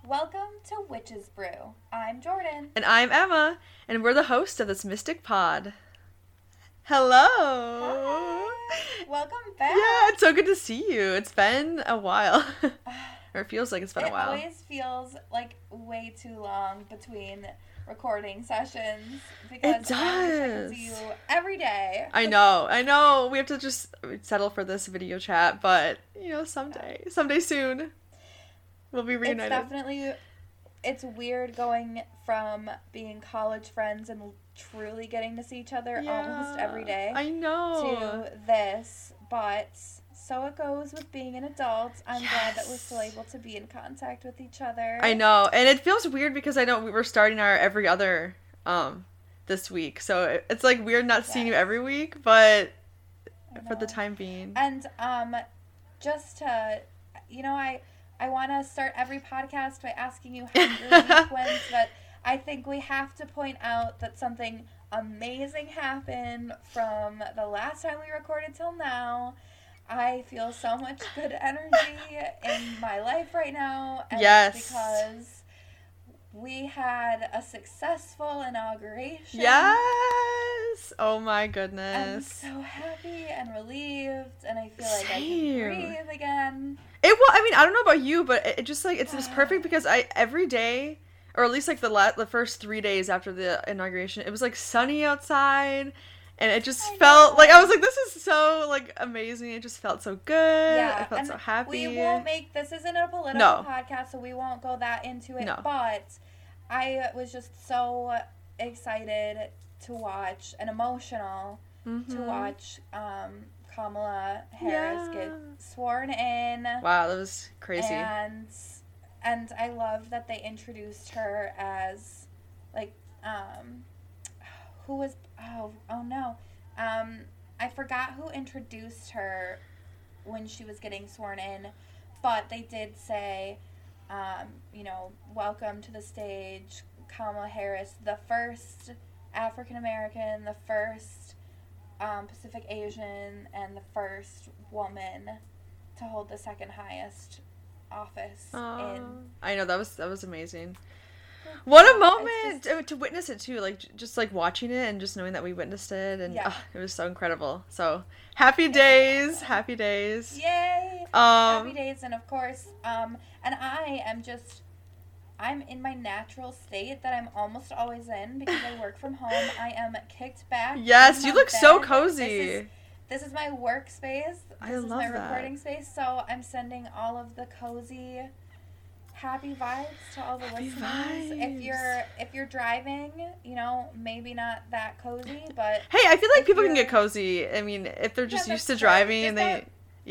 Welcome to Witch's Brew. I'm Jordan. And I'm Emma, and we're the host of this Mystic Pod. Hello! Hi. Welcome back. Yeah, it's so good to see you. It's been a while. Or it feels like it's been a while. It always feels like way too long between recording sessions because I wish I could see you every day. I know. We have to just settle for this video chat, but, someday soon, we'll be reunited. It's weird going from being college friends and truly getting to see each other almost every day. I know. To this, but so it goes with being an adult. I'm glad that we're still able to be in contact with each other. I know, and it feels weird because I know we were starting our every other this week, so it's like weird not seeing you every week, but for the time being. And just to, I want to start every podcast by asking you how your week went, but I think we have to point out that something amazing happened from the last time we recorded till now. I feel so much good energy in my life right now. And yes. Because we had a successful inauguration. Yes. Oh my goodness. I'm so happy and relieved, and I feel like I can breathe again. I don't know about you, but it just like it's just perfect because every day, or at least like the first 3 days after the inauguration, it was like sunny outside. And it just felt like, I was like, this is so, like, amazing. It just felt so good. Yeah. I felt so happy. We won't this isn't a political podcast, so we won't go that into it. No. But I was just so excited to watch and emotional to watch Kamala Harris get sworn in. Wow, that was crazy. And I love that they introduced her as, like, who was... Oh no. I forgot who introduced her when she was getting sworn in, but they did say, welcome to the stage, Kamala Harris, the first African American, the first Pacific Asian, and the first woman to hold the second highest office in... I know, that was amazing. What a moment to witness it too, like just like watching it and just knowing that we witnessed it, and it was so incredible. So happy days. Yay! Happy days, and of course, and I'm in my natural state that I'm almost always in because I work from home. I am kicked back. Yes, you look so cozy. This is my workspace. This is my recording space. So I'm sending all of the cozy, happy vibes to all the listeners. Vibes. If you're driving, maybe not that cozy, but hey, I feel like people can get cozy. I mean, if they're just used to driving and they,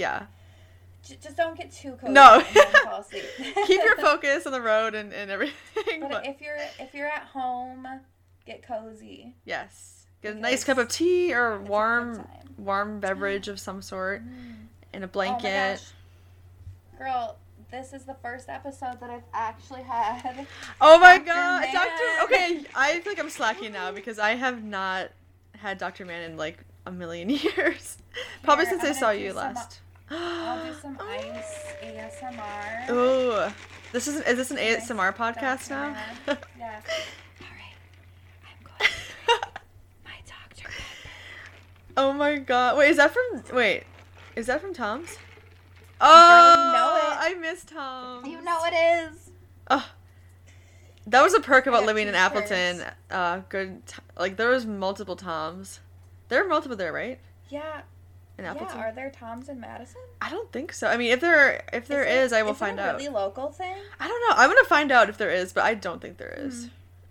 just don't get too cozy. No, and then fall asleep. Keep your focus on the road and everything. But if you're at home, get cozy. Yes, get a nice cup of tea or warm beverage of some sort, and a blanket. Oh my gosh. Girl, this is the first episode that I've actually had. Oh my god, Okay, I feel like I'm slacking now because I have not had Dr. Mann in like a million years. Probably since I saw you last. I'll do some ice ASMR. Ooh, is this an ASMR podcast now? Yeah. All right, I'm going my Dr. Pepper. Oh my god! Wait, is that from Tom's? Oh, you know it. I miss Tom. You know it is. Oh, that was a perk about living in Appleton. There was multiple Toms. There are multiple there, right? Yeah. In Appleton. Yeah. Are there Toms in Madison? I don't think so. I mean, if there is, I will find out. Is it a really local thing? I don't know. I'm gonna find out if there is, but I don't think there is.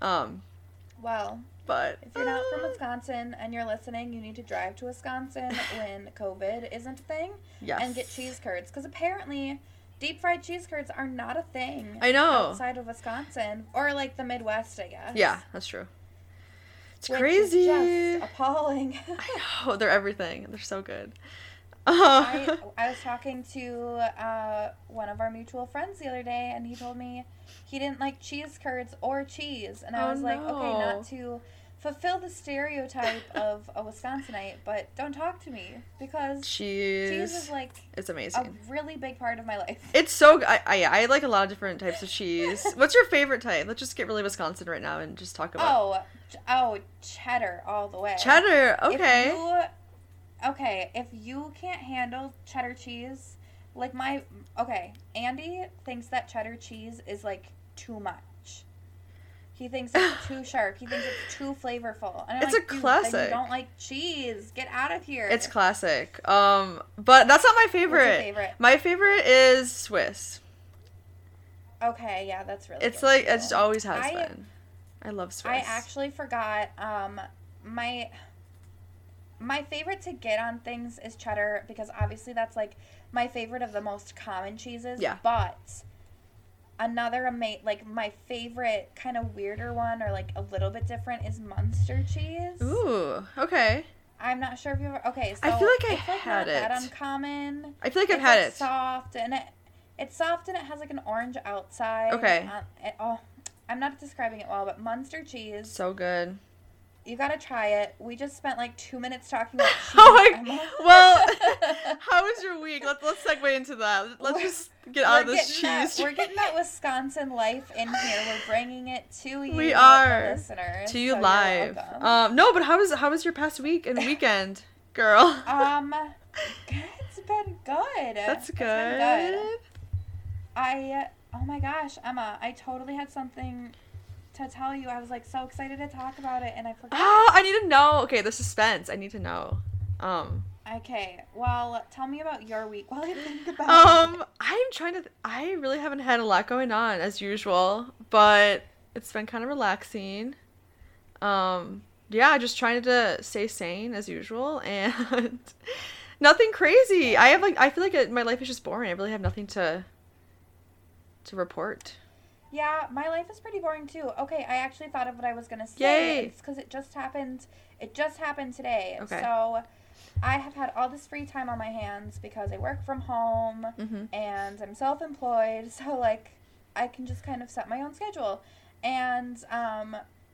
Well. But if you're not from Wisconsin and you're listening, you need to drive to Wisconsin when COVID isn't a thing. Yes. And get cheese curds. Because apparently, deep fried cheese curds are not a thing. I know. Outside of Wisconsin. Or like the Midwest, I guess. Yeah, that's true. It's crazy. Is just appalling. I know. They're everything. They're so good. I was talking to one of our mutual friends the other day, and he told me he didn't like cheese curds or cheese. And I was like, okay, not to fulfill the stereotype of a Wisconsinite, but don't talk to me because cheese is like it's amazing. A really big part of my life. It's so I like a lot of different types of cheese. What's your favorite type? Let's just get really Wisconsin right now and just talk about. Oh, cheddar all the way. Cheddar, okay. If you can't handle cheddar cheese, like Andy thinks that cheddar cheese is like too much. He thinks it's too sharp. He thinks it's too flavorful. And I'm it's like, a classic. Then you don't like cheese. Get out of here. It's classic. But that's not my favorite. What's your favorite? My favorite is Swiss. Okay, yeah, that's really it's good like too. it just always has been. I love Swiss. I actually forgot my favorite to get on things is cheddar because obviously that's like my favorite of the most common cheeses. Yeah. But another my favorite kind of weirder one or like a little bit different is Munster cheese. Ooh, okay. I'm not sure if you've ever... Okay, so I feel like it's like had not it. that uncommon. I feel like I've had it. It's soft and it has like an orange outside. Okay. I'm not describing it well, but Munster cheese. So good. You gotta try it. We just spent like 2 minutes talking about cheese. Well, how was your week? Let's segue into that. Let's just get out of this cheese. We're getting that Wisconsin life in here. We're bringing it to you, we are, listeners. To you live. No, but how was your past week and weekend, girl? It's been good. That's good. It's been good. Oh my gosh, Emma, I totally had something to tell you. I was like so excited to talk about it and I forgot. Oh, I need to know. Okay, the suspense. I need to know. Okay, well, tell me about your week while I think about it. I really haven't had a lot going on as usual, but it's been kind of relaxing. Yeah, just trying to stay sane as usual and nothing crazy. I feel like my life is just boring. I really have nothing to report. Yeah, my life is pretty boring too. Okay, I actually thought of what I was gonna say. Yay! It's because it just happened today. Okay. So I have had all this free time on my hands because I work from home and I'm self-employed. So like I can just kind of set my own schedule. And I'm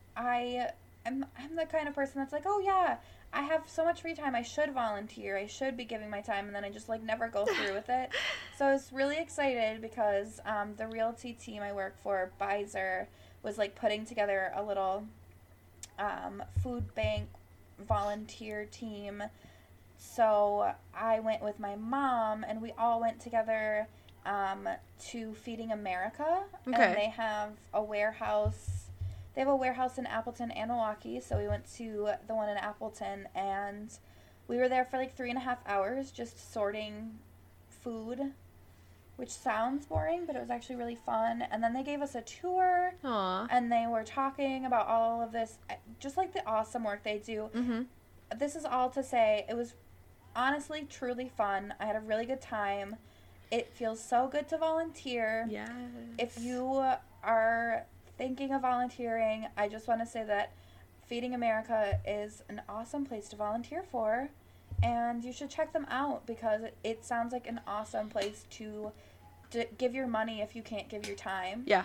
the kind of person that's like, oh yeah, I have so much free time. I should volunteer. I should be giving my time. And then I just like never go through with it. So I was really excited because the realty team I work for, Bizer, was like putting together a little food bank volunteer team. So I went with my mom and we all went together to Feeding America. Okay. And they have a warehouse. They have a warehouse in Appleton and Milwaukee, so we went to the one in Appleton, and we were there for like 3.5 hours just sorting food, which sounds boring, but it was actually really fun. And then they gave us a tour, Aww. and they were talking about all of this, just like the awesome work they do. Mm-hmm. This is all to say, it was honestly truly fun. I had a really good time. It feels so good to volunteer. Yes. If you are thinking of volunteering, I just want to say that Feeding America is an awesome place to volunteer for, and you should check them out because it sounds like an awesome place to give your money if you can't give your time. Yeah.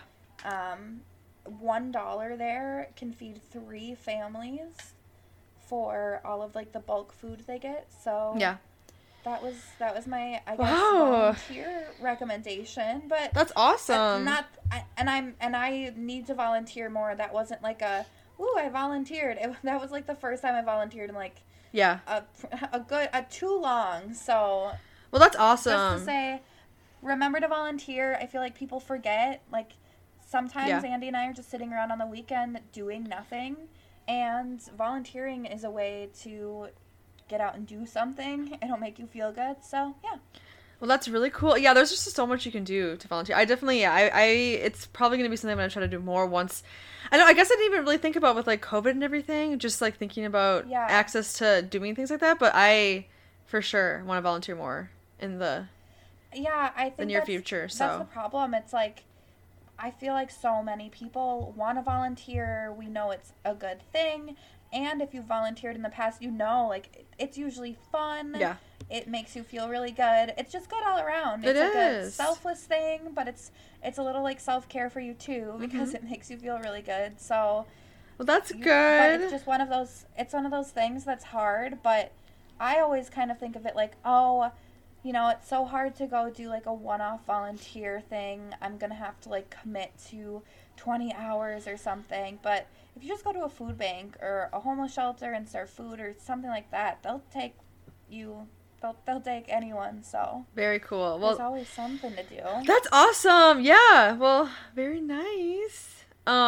$1 there can feed 3 families for all of like the bulk food they get. So yeah. That was my guess Wow. volunteer recommendation, but That's awesome. I need to volunteer more. That wasn't like I volunteered. That was like the first time I volunteered in like yeah too long. So well, that's awesome. Just to say, remember to volunteer. I feel like people forget. Like sometimes Andy and I are just sitting around on the weekend doing nothing, and volunteering is a way to get out and do something. It'll make you feel good. So yeah. Well, that's really cool. Yeah, there's just so much you can do to volunteer. I definitely, it's probably going to be something I'm going to try to do more once. I guess I didn't even really think about with like COVID and everything, just like thinking about access to doing things like that. But I, for sure, want to volunteer more in the I think near future. So that's the problem. It's like, I feel like so many people want to volunteer. We know it's a good thing. And if you volunteered in the past, you know, like, it's usually fun. Yeah. It makes you feel really good. It's just good all around. It's like a selfless thing, but it's a little, like, self-care for you, too, because it makes you feel really good. So, Well, that's But good. it's just one of those things that's hard, but I always kind of think of it like, oh, it's so hard to go do like a one-off volunteer thing. I'm going to have to like commit to 20 hours or something. But if you just go to a food bank or a homeless shelter and serve food or something like that, they'll take you. They'll take anyone. So Very cool. there's Well, always something to do. that's awesome. Yeah. Well, very nice.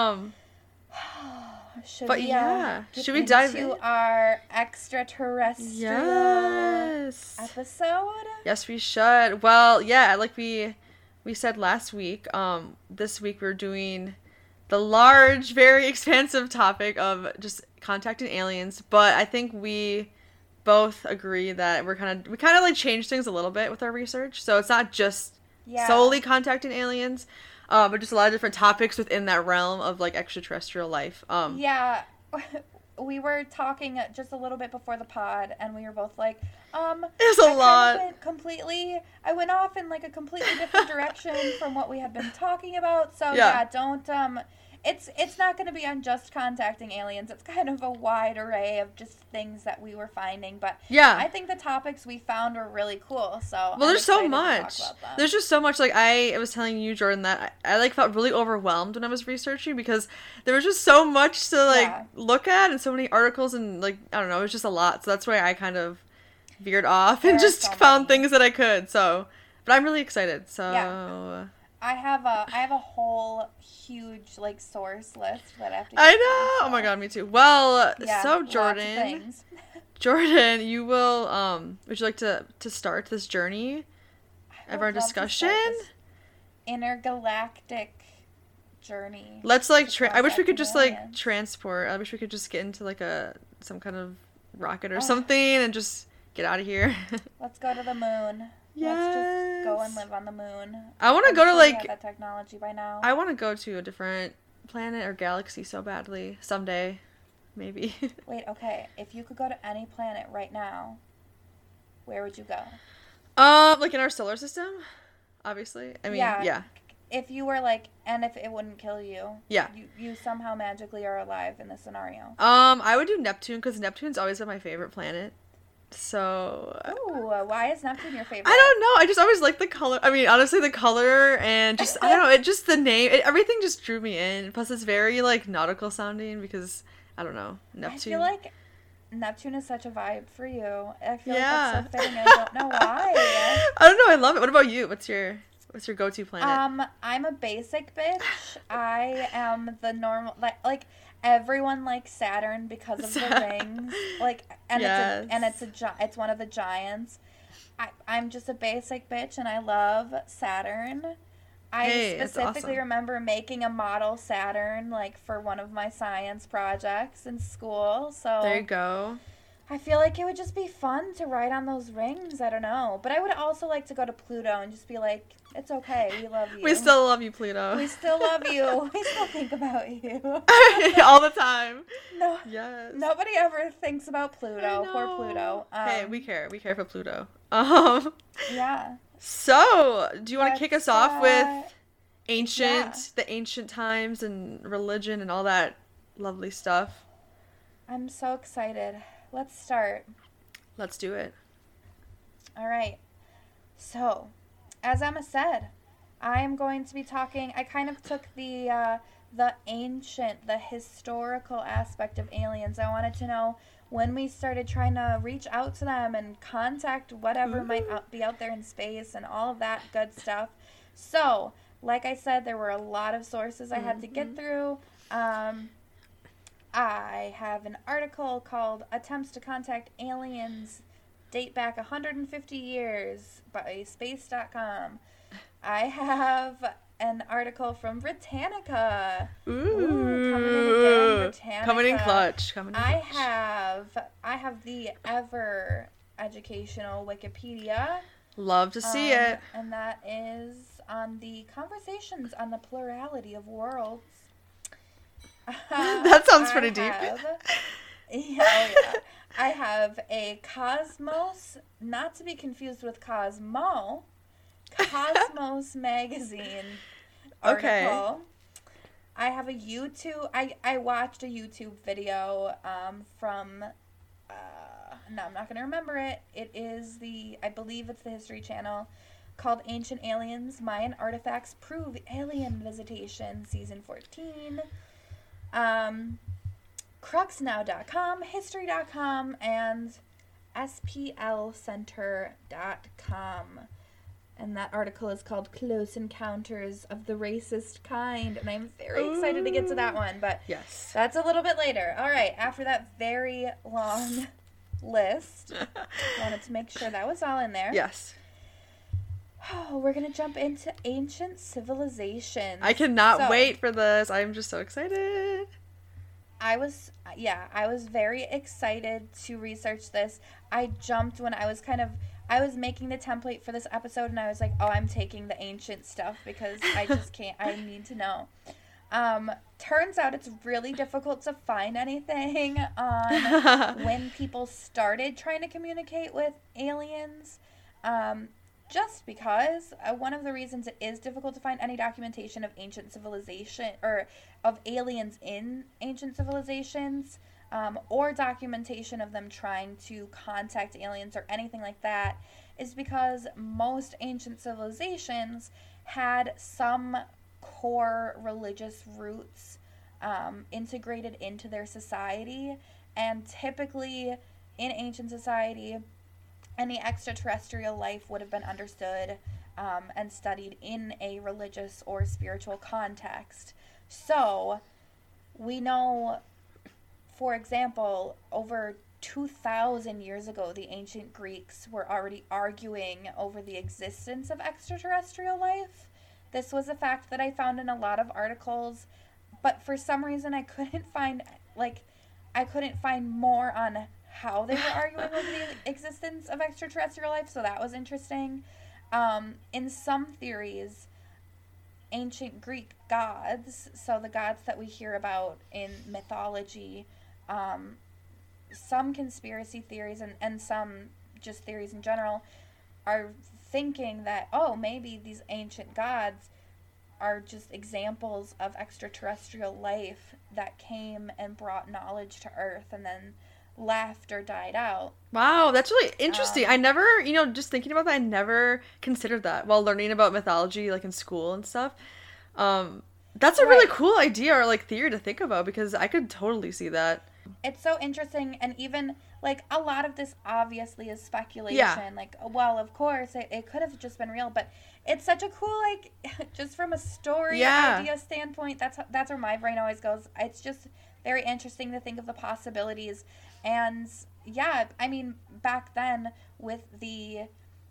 Should But we, yeah, get should we dive into in? our extraterrestrial Yes. episode? Yes, we should. Well, yeah, like we said last week, this week we're doing the large, very expansive topic of just contacting aliens, but I think we both agree that we kind of like changed things a little bit with our research. So it's not just Yeah. solely contacting aliens, but just a lot of different topics within that realm of like extraterrestrial life. Yeah. We were talking just a little bit before the pod, and we were both like, There's a lot. I went off in like a completely different direction from what we had been talking about. So Yeah. don't, it's not going to be on just contacting aliens. It's kind of a wide array of just things that we were finding. But Yeah. I think the topics we found were really cool. So Well, there's so excited to talk much. about them. There's just so much. Like I was telling you, Jordan, that I like felt really overwhelmed when I was researching because there was just so much to like Yeah. look at and so many articles and like I don't know, it was just a lot. So that's why I kind of veered off There and are just so found many. things that I could. So, but I'm really excited. So Yeah. I have a whole huge like source list that I have to. I get through, know. so. Oh my god, me too. Well, Yeah, so lots of Jordan, things. Jordan, you will would you like to start this journey I of would our love to start discussion? this intergalactic journey. Let's like to I wish we could contacting just like aliens. transport. I wish we could just get into like some kind of rocket or Oh. something and just get out of here. Let's go to the moon. Let's just go and live on the moon. I want to I'm go to sure we like have that technology by now. I want to go to a different planet or galaxy so badly someday, maybe. Wait, okay. If you could go to any planet right now, where would you go? Like in our solar system, obviously. I mean, Yeah. yeah. If you were like, and if it wouldn't kill you, Yeah. you somehow magically are alive in this scenario. I would do Neptune because Neptune's always been my favorite planet. So Ooh, why is Neptune your favorite? I don't know. I just always like the color. I mean, honestly, the color and just I don't know. It just the name. Everything just drew me in. Plus, it's very like nautical sounding because I don't know Neptune. I feel like Neptune is such a vibe for you. I feel Yeah. like that's so fitting. I don't know why. I don't know. I love it. What about you? What's your go-to planet? I'm a basic bitch. I am the normal like everyone likes Saturn because of the rings. Like Yes. it's one of the giants. I'm just a basic bitch and I love Saturn. I Hey, that's specifically awesome. remember making a model Saturn like for one of my science projects in school. So There you go. I feel like it would just be fun to ride on those rings. I don't know. But I would also like to go to Pluto and just be like, it's okay. We love you. We still love you, Pluto. We still love you. We still think about you. all the time. No, Yes. nobody ever thinks about I Pluto. Poor know. Pluto. Hey, we care. We care for Pluto. Yeah. So, do you want to kick us off with yeah. the ancient times and religion and all that lovely stuff? I'm so excited. Let's start. Let's do it. All right. So, as Emma said, I am going to be talking. I kind of took the historical aspect of aliens. I wanted to know when we started trying to reach out to them and contact whatever might be out there in space and all of that good stuff. So, like I said, there were a lot of sources I had to get through. I have an article called Attempts to Contact Aliens Date Back 150 Years by Space.com. I have an article from Britannica. Ooh, Britannica. coming in clutch. I have the ever educational Wikipedia. Love to see it. And that is on the Conversations on the Plurality of Worlds. That sounds pretty deep. Yeah. I have a Cosmos, not to be confused with Cosmo, Cosmos magazine article. Okay. I have a YouTube. I watched a YouTube video from. No, I'm not gonna remember it. It is I believe it's the History Channel, called Ancient Aliens: Mayan Artifacts Prove Alien Visitation, Season 14. Cruxnow.com, History.com, and SPLCenter.com. And that article is called Close Encounters of the Racist Kind. And I'm very excited to get to that one. But yes, that's a little bit later. All right, after that very long list, wanted to make sure that was all in there. Yes. Oh, we're going to jump into ancient civilizations. I cannot wait for this. I'm just so excited. I was very excited to research this. I jumped when I was making the template for this episode, and I was like, oh, I'm taking the ancient stuff because I just can't, I need to know. Turns out it's really difficult to find anything on when people started trying to communicate with aliens. Just because one of the reasons it is difficult to find any documentation of ancient civilization or of aliens in ancient civilizations, or documentation of them trying to contact aliens or anything like that, is because most ancient civilizations had some core religious roots integrated into their society, and typically in ancient society, any extraterrestrial life would have been understood and studied in a religious or spiritual context. So, we know, for example, over 2,000 years ago, the ancient Greeks were already arguing over the existence of extraterrestrial life. This was a fact that I found in a lot of articles, but for some reason I couldn't find more on how they were arguing over the existence of extraterrestrial life, so that was interesting. In some theories, ancient Greek gods, so the gods that we hear about in mythology, some conspiracy theories and some just theories in general are thinking that, oh, maybe these ancient gods are just examples of extraterrestrial life that came and brought knowledge to Earth and then left or died out. Wow, that's really interesting. I never, just thinking about that, I never considered that while learning about mythology, like in school and stuff. That's a really cool idea or like theory to think about, because I could totally see that. It's so interesting, and even like a lot of this obviously is speculation. Yeah. Like, well, of course it could have just been real, but it's such a cool, like, just from a story idea standpoint, that's where my brain always goes. It's just very interesting to think of the possibilities. And yeah, I mean, back then with the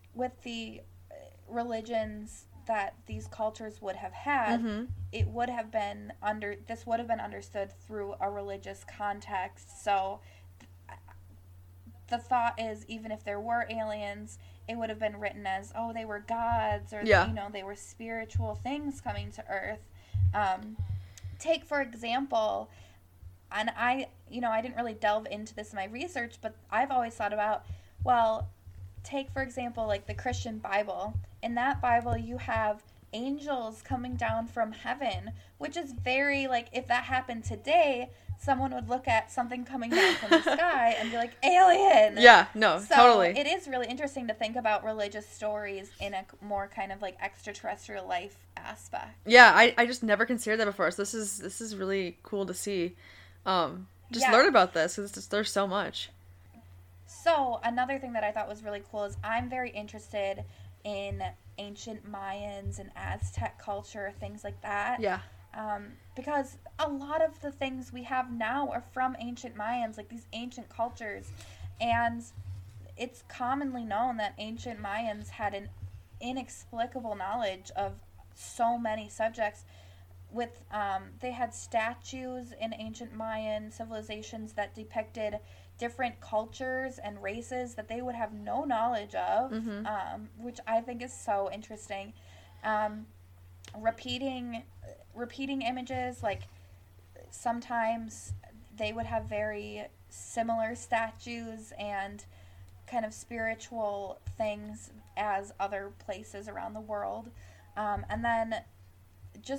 religions that these cultures would have had, it would have been understood through a religious context. So the thought is, even if there were aliens, it would have been written as, oh, they were gods, or they were spiritual things coming to Earth. Take, for example, and I didn't really delve into this in my research, but I've always thought about, well, take, for example, like the Christian Bible. In that Bible, you have angels coming down from heaven, which is very, like, if that happened today, someone would look at something coming down from the sky and be like, alien! Yeah, no, so totally. It is really interesting to think about religious stories in a more kind of, like, extraterrestrial life aspect. Yeah, I just never considered that before, so this is really cool to see. Learn about this, because there's so much. So, another thing that I thought was really cool is I'm very interested in ancient Mayans and Aztec culture, things like that. Yeah. Because a lot of the things we have now are from ancient Mayans, like these ancient cultures. And it's commonly known that ancient Mayans had an inexplicable knowledge of so many subjects. With they had statues in ancient Mayan civilizations that depicted different cultures and races that they would have no knowledge of, which I think is so interesting. Repeating images, like sometimes they would have very similar statues and kind of spiritual things as other places around the world. And then just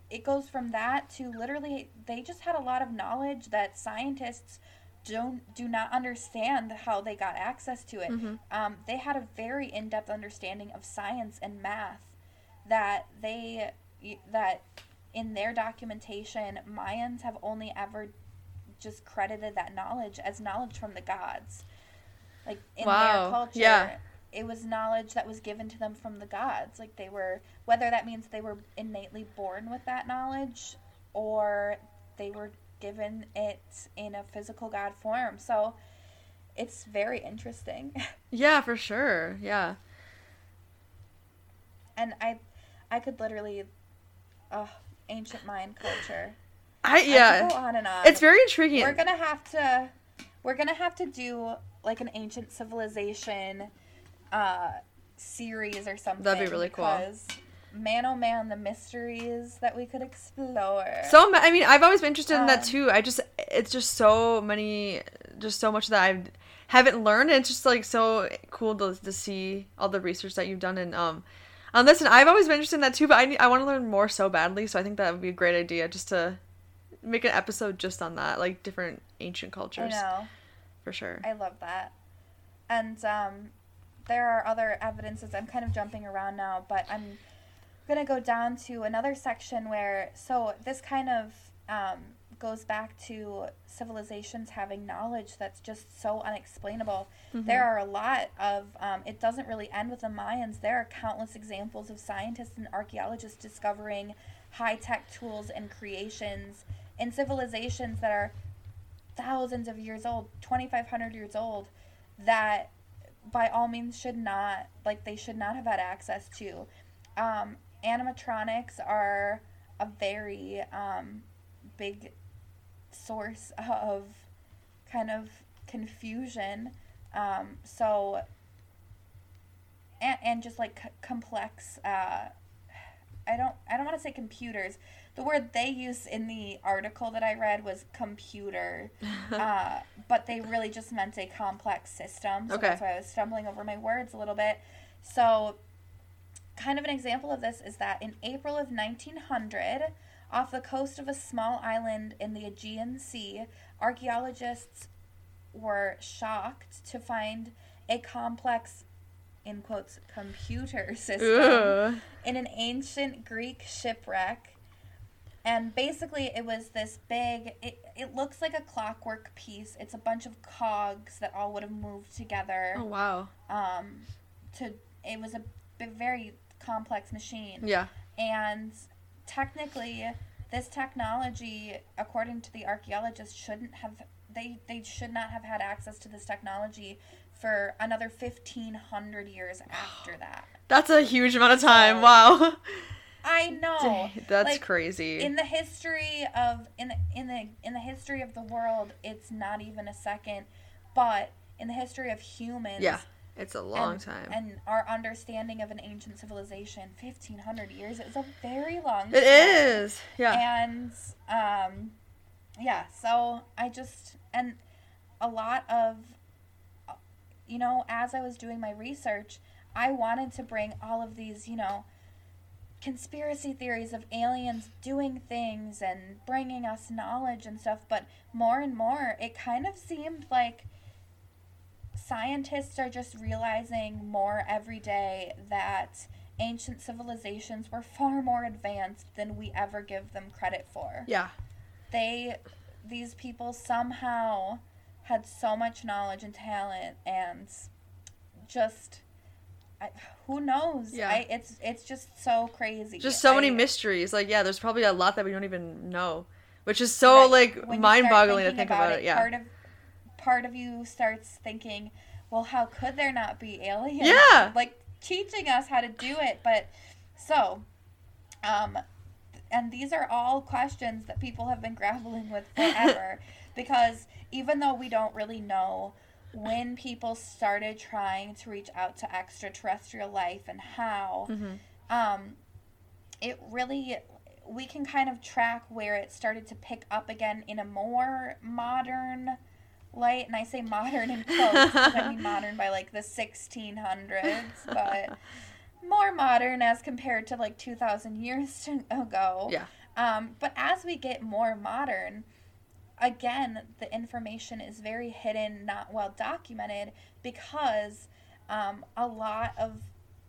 it goes from that to literally they just had a lot of knowledge that scientists do not understand how they got access to it. They had a very in-depth understanding of science and math that in their documentation, Mayans have only ever just credited that knowledge as knowledge from the gods. Like, in their culture, it was knowledge that was given to them from the gods. Like, they were, whether that means they were innately born with that knowledge or they were given it in a physical god form. So it's very interesting. Yeah, for sure. Yeah. And I could literally, ancient Mayan culture. I could go on and on. It's very intriguing. We're gonna have to do like an ancient civilization series or something. That'd be really cool. Because man, oh man, the mysteries that we could explore. So, I mean, I've always been interested in that too. It's just so much that I haven't learned. And it's just like so cool to see all the research that you've done and on this. And I've always been interested in that too, but I want to learn more so badly. So I think that would be a great idea just to make an episode just on that, like different ancient cultures. I know. For sure. I love that. And there are other evidences. I'm kind of jumping around now, but I'm going to go down to another section where, so this kind of goes back to civilizations having knowledge that's just so unexplainable. There are a lot of, it doesn't really end with the Mayans. There are countless examples of scientists and archaeologists discovering high-tech tools and creations in civilizations that are thousands of years old, 2,500 years old, that by all means should not have had access to. Animatronics are a very big source of kind of confusion. So, and just like complex, I don't want to say computers. The word they use in the article that I read was computer, but they really just meant a complex system. So that's why I was stumbling over my words a little bit. So kind of an example of this is that in April of 1900, off the coast of a small island in the Aegean Sea, archaeologists were shocked to find a complex, in quotes, computer system in an ancient Greek shipwreck. And basically it was this big, it looks like a clockwork piece. It's a bunch of cogs that all would have moved together. Oh, wow. It was a very complex machine. Yeah. And technically, this technology, according to the archaeologists, should not have had access to this technology for another 1,500 years after that. That's a huge amount of time. Wow. I know. That's crazy. In the history of in the history of the world, it's not even a second, but in the history of humans, it's a long time. And our understanding of an ancient civilization, 1,500 years, is a very long time. It is. Yeah. And so and a lot of, as I was doing my research, I wanted to bring all of these, conspiracy theories of aliens doing things and bringing us knowledge and stuff, but more and more it kind of seemed like scientists are just realizing more every day that ancient civilizations were far more advanced than we ever give them credit for. Yeah. These people somehow had so much knowledge and talent and just who knows? Yeah. It's just so crazy. Just so many mysteries. Like, there's probably a lot that we don't even know, which is so mind-boggling to think about it. Yeah. Part of you starts thinking, well, how could there not be aliens? Yeah. Like teaching us how to do it, but so, and these are all questions that people have been grappling with forever, because even though we don't really know when people started trying to reach out to extraterrestrial life and how, it really, we can kind of track where it started to pick up again in a more modern light. And I say modern in quotes because I mean modern by like the 1600s, but more modern as compared to like 2,000 years ago. Yeah. But as we get more modern, again, the information is very hidden, not well documented, because a lot of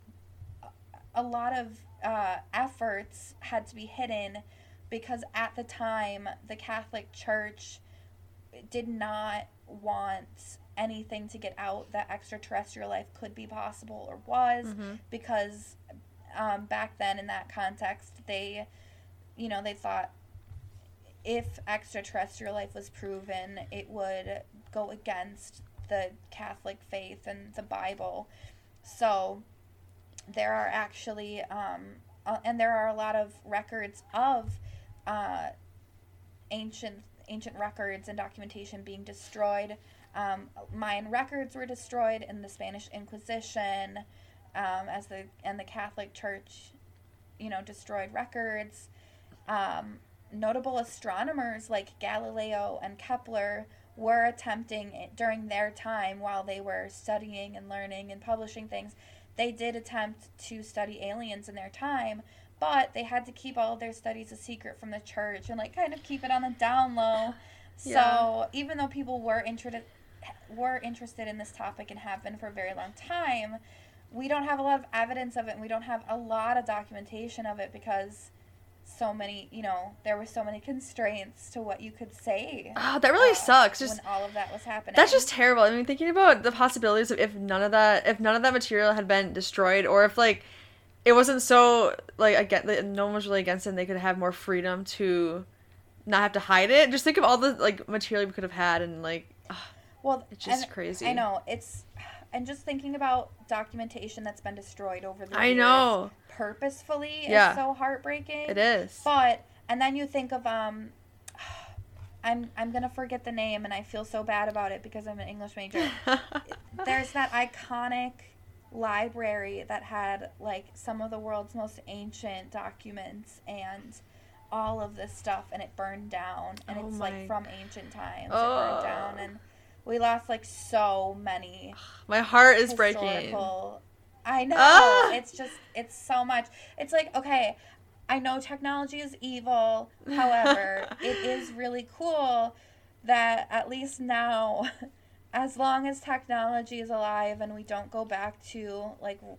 efforts had to be hidden, because at the time the Catholic Church did not want anything to get out that extraterrestrial life could be possible or was, because back then in that context they thought if extraterrestrial life was proven, it would go against the Catholic faith and the Bible. So there are actually and there are a lot of records of ancient records and documentation being destroyed. Mayan records were destroyed in the Spanish Inquisition, and the Catholic Church, destroyed records. Notable astronomers like Galileo and Kepler were attempting during their time, while they were studying and learning and publishing things, they did attempt to study aliens in their time, but they had to keep all of their studies a secret from the church and kind of keep it on the down low. So even though people were interested in this topic and have been for a very long time, we don't have a lot of evidence of it, and we don't have a lot of documentation of it, because so many, there were so many constraints to what you could say. Oh, that really sucks. When all of that was happening. That's just terrible. I mean, thinking about the possibilities of if none of that material had been destroyed, or if it wasn't so again, no one was really against it, and they could have more freedom to not have to hide it. Just think of all the material we could have had, and well, it's just crazy. I know, and just thinking about documentation that's been destroyed over the years. I know. Purposefully is so heartbreaking. It is. And then you think of I'm gonna forget the name, and I feel so bad about it because I'm an English major. There's that iconic library that had some of the world's most ancient documents and all of this stuff, and it burned down, and it's from ancient times. It burned down, and we lost so many. My heart is breaking. I know. It's so much. It's okay, I know technology is evil. However, it is really cool that at least now, as long as technology is alive and we don't go back to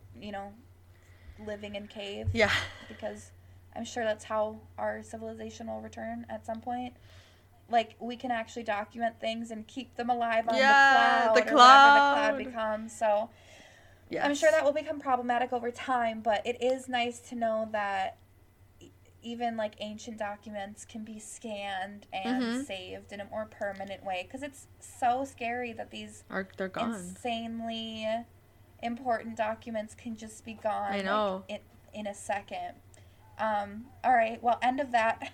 living in caves. Yeah. Because I'm sure that's how our civilization will return at some point. We can actually document things and keep them alive on the cloud. Or whatever the cloud becomes. So yes. I'm sure that will become problematic over time, but it is nice to know that even ancient documents can be scanned and saved in a more permanent way, because it's so scary that they're gone. Insanely important documents can just be gone. I know. In a second. All right. Well, end of that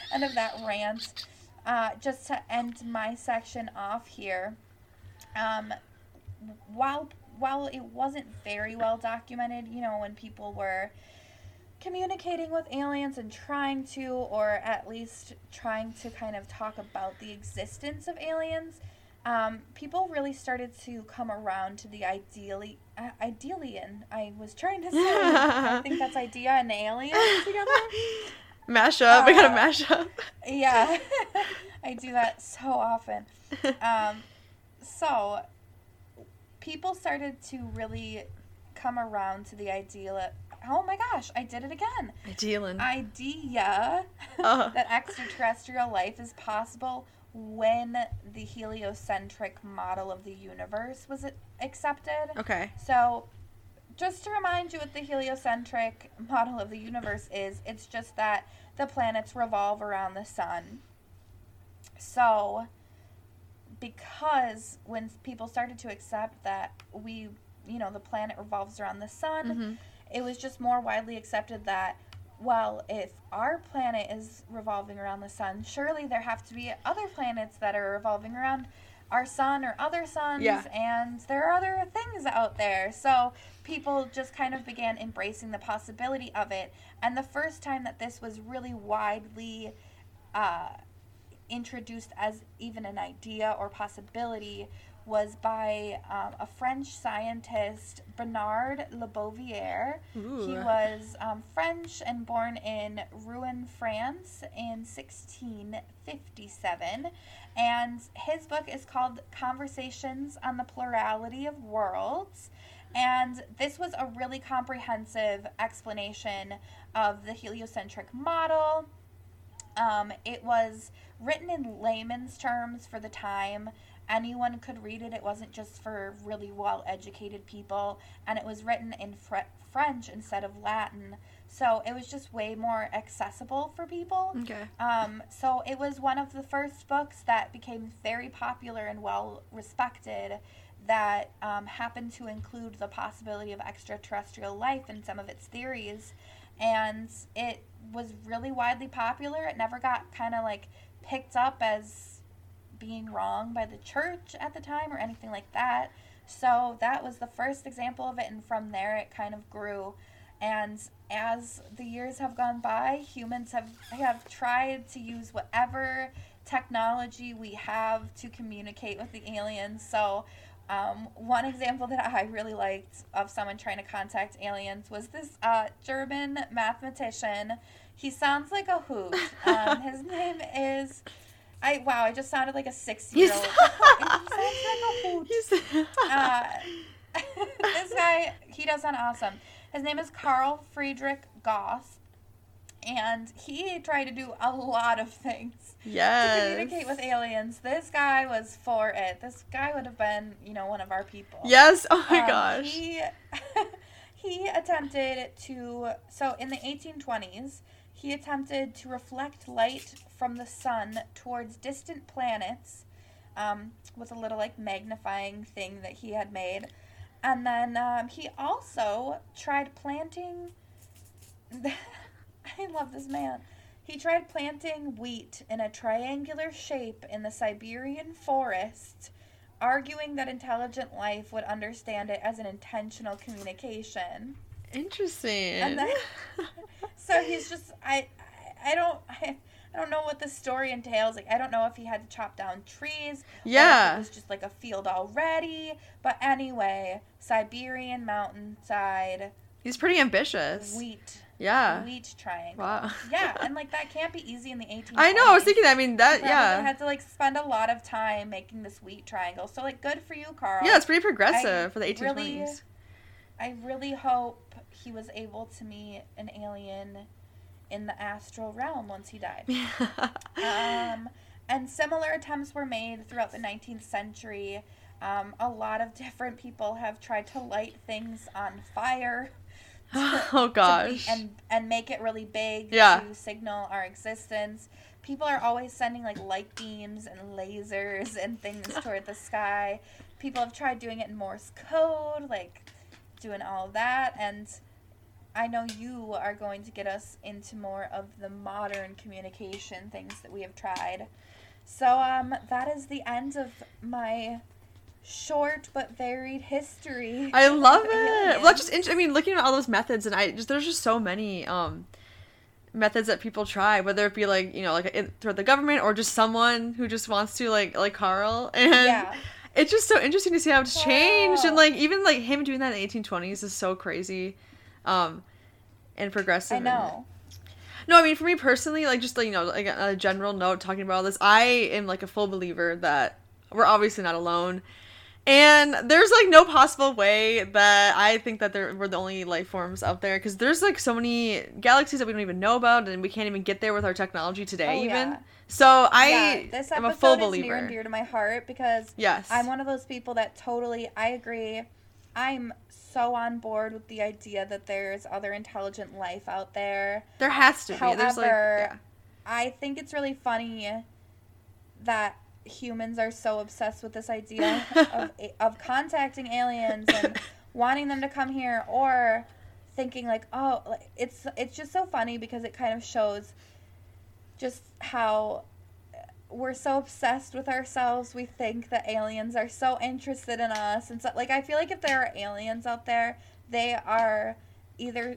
rant. Just to end my section off here, while it wasn't very well documented, when people were communicating with aliens and trying to, or at least trying to kind of talk about the existence of aliens, people really started to come around to the idealian. I was trying to say, I think that's idea and alien together. Mash up. We gotta mash up. Yeah. I do that so often. So people started to really come around to the idea. Oh my gosh, I did it again. Idea that extraterrestrial life is possible when the heliocentric model of the universe was accepted. Okay. So just to remind you what the heliocentric model of the universe is, it's just that the planets revolve around the sun. So, because when people started to accept that the planet revolves around the sun, it was just more widely accepted that, well, if our planet is revolving around the sun, surely there have to be other planets that are revolving around our sun or other suns, and there are other things out there. So people just kind of began embracing the possibility of it. And the first time that this was really widely introduced as even an idea or possibility was by a French scientist, Bernard Lebovier. Ooh. He was French and born in Rouen, France in 1657. And his book is called Conversations on the Plurality of Worlds. And this was a really comprehensive explanation of the heliocentric model. It was written in layman's terms for the time. Anyone could read it. It wasn't just for really well-educated people. And it was written in French instead of Latin. So it was just way more accessible for people. Okay. So it was one of the first books that became very popular and well-respected that happened to include the possibility of extraterrestrial life in some of its theories. And it was really widely popular. It never got kind of like picked up as being wrong by the church at the time or anything like that. So that was the first example of it, and from there it kind of grew. And as the years have gone by, humans have tried to use whatever technology we have to communicate with the aliens. So one example that I really liked of someone trying to contact aliens was this German mathematician. He sounds like a hoot. His name is... I just sounded like a 6-year-old. He sounds like a hoot. This guy, he does sound awesome. His name is Carl Friedrich Gauss, and he tried to do a lot of things to communicate with aliens. This guy was for it. This guy would have been, one of our people. Yes. Oh my gosh. He attempted to, so in the 1820s, he attempted to reflect light from the sun towards distant planets with a little magnifying thing that he had made. And then he also tried planting, I love this man. He tried planting wheat in a triangular shape in the Siberian forest, arguing that intelligent life would understand it as an intentional communication. Interesting. And then, so he's just, I don't know what the story entails. I don't know if he had to chop down trees. Yeah. Or if it was just a field already. But anyway, Siberian mountainside. He's pretty ambitious. Wheat triangle. Wow. Yeah, and that can't be easy in the 1820s. I know. I was thinking. That. They had to spend a lot of time making this wheat triangle. So good for you, Carl. Yeah, it's pretty progressive for the 1820s. I really hope he was able to meet an alien in the astral realm once he died. And similar attempts were made throughout the 19th century. A lot of different people have tried to light things on fire. Oh gosh. And make it really big to signal our existence. People are always sending light beams and lasers and things toward the sky. People have tried doing it in Morse code, doing all of that, and I know you are going to get us into more of the modern communication things that we have tried. So that is the end of my short but varied history. I love it. Well, that's just looking at all those methods, and there's just so many methods that people try, whether it be through the government or just someone who just wants to like Carl, and it's just so interesting to see how it's changed, and even him doing that in the 1820s is so crazy, and progressive. I know. No, for me personally, a general note talking about all this, I am a full believer that we're obviously not alone. And there's no possible way that I think that we're the only life forms out there, because there's so many galaxies that we don't even know about, and we can't even get there with our technology today. So this am a full episode believer. is near and dear to my heart, because I'm one of those people that I agree. I'm so on board with the idea that there's other intelligent life out there. There has to be. However, I think it's really funny that humans are so obsessed with this idea of contacting aliens and wanting them to come here, or thinking it's just so funny, because it kind of shows just how we're so obsessed with ourselves. We think that aliens are so interested in us, and so I feel if there are aliens out there, they are either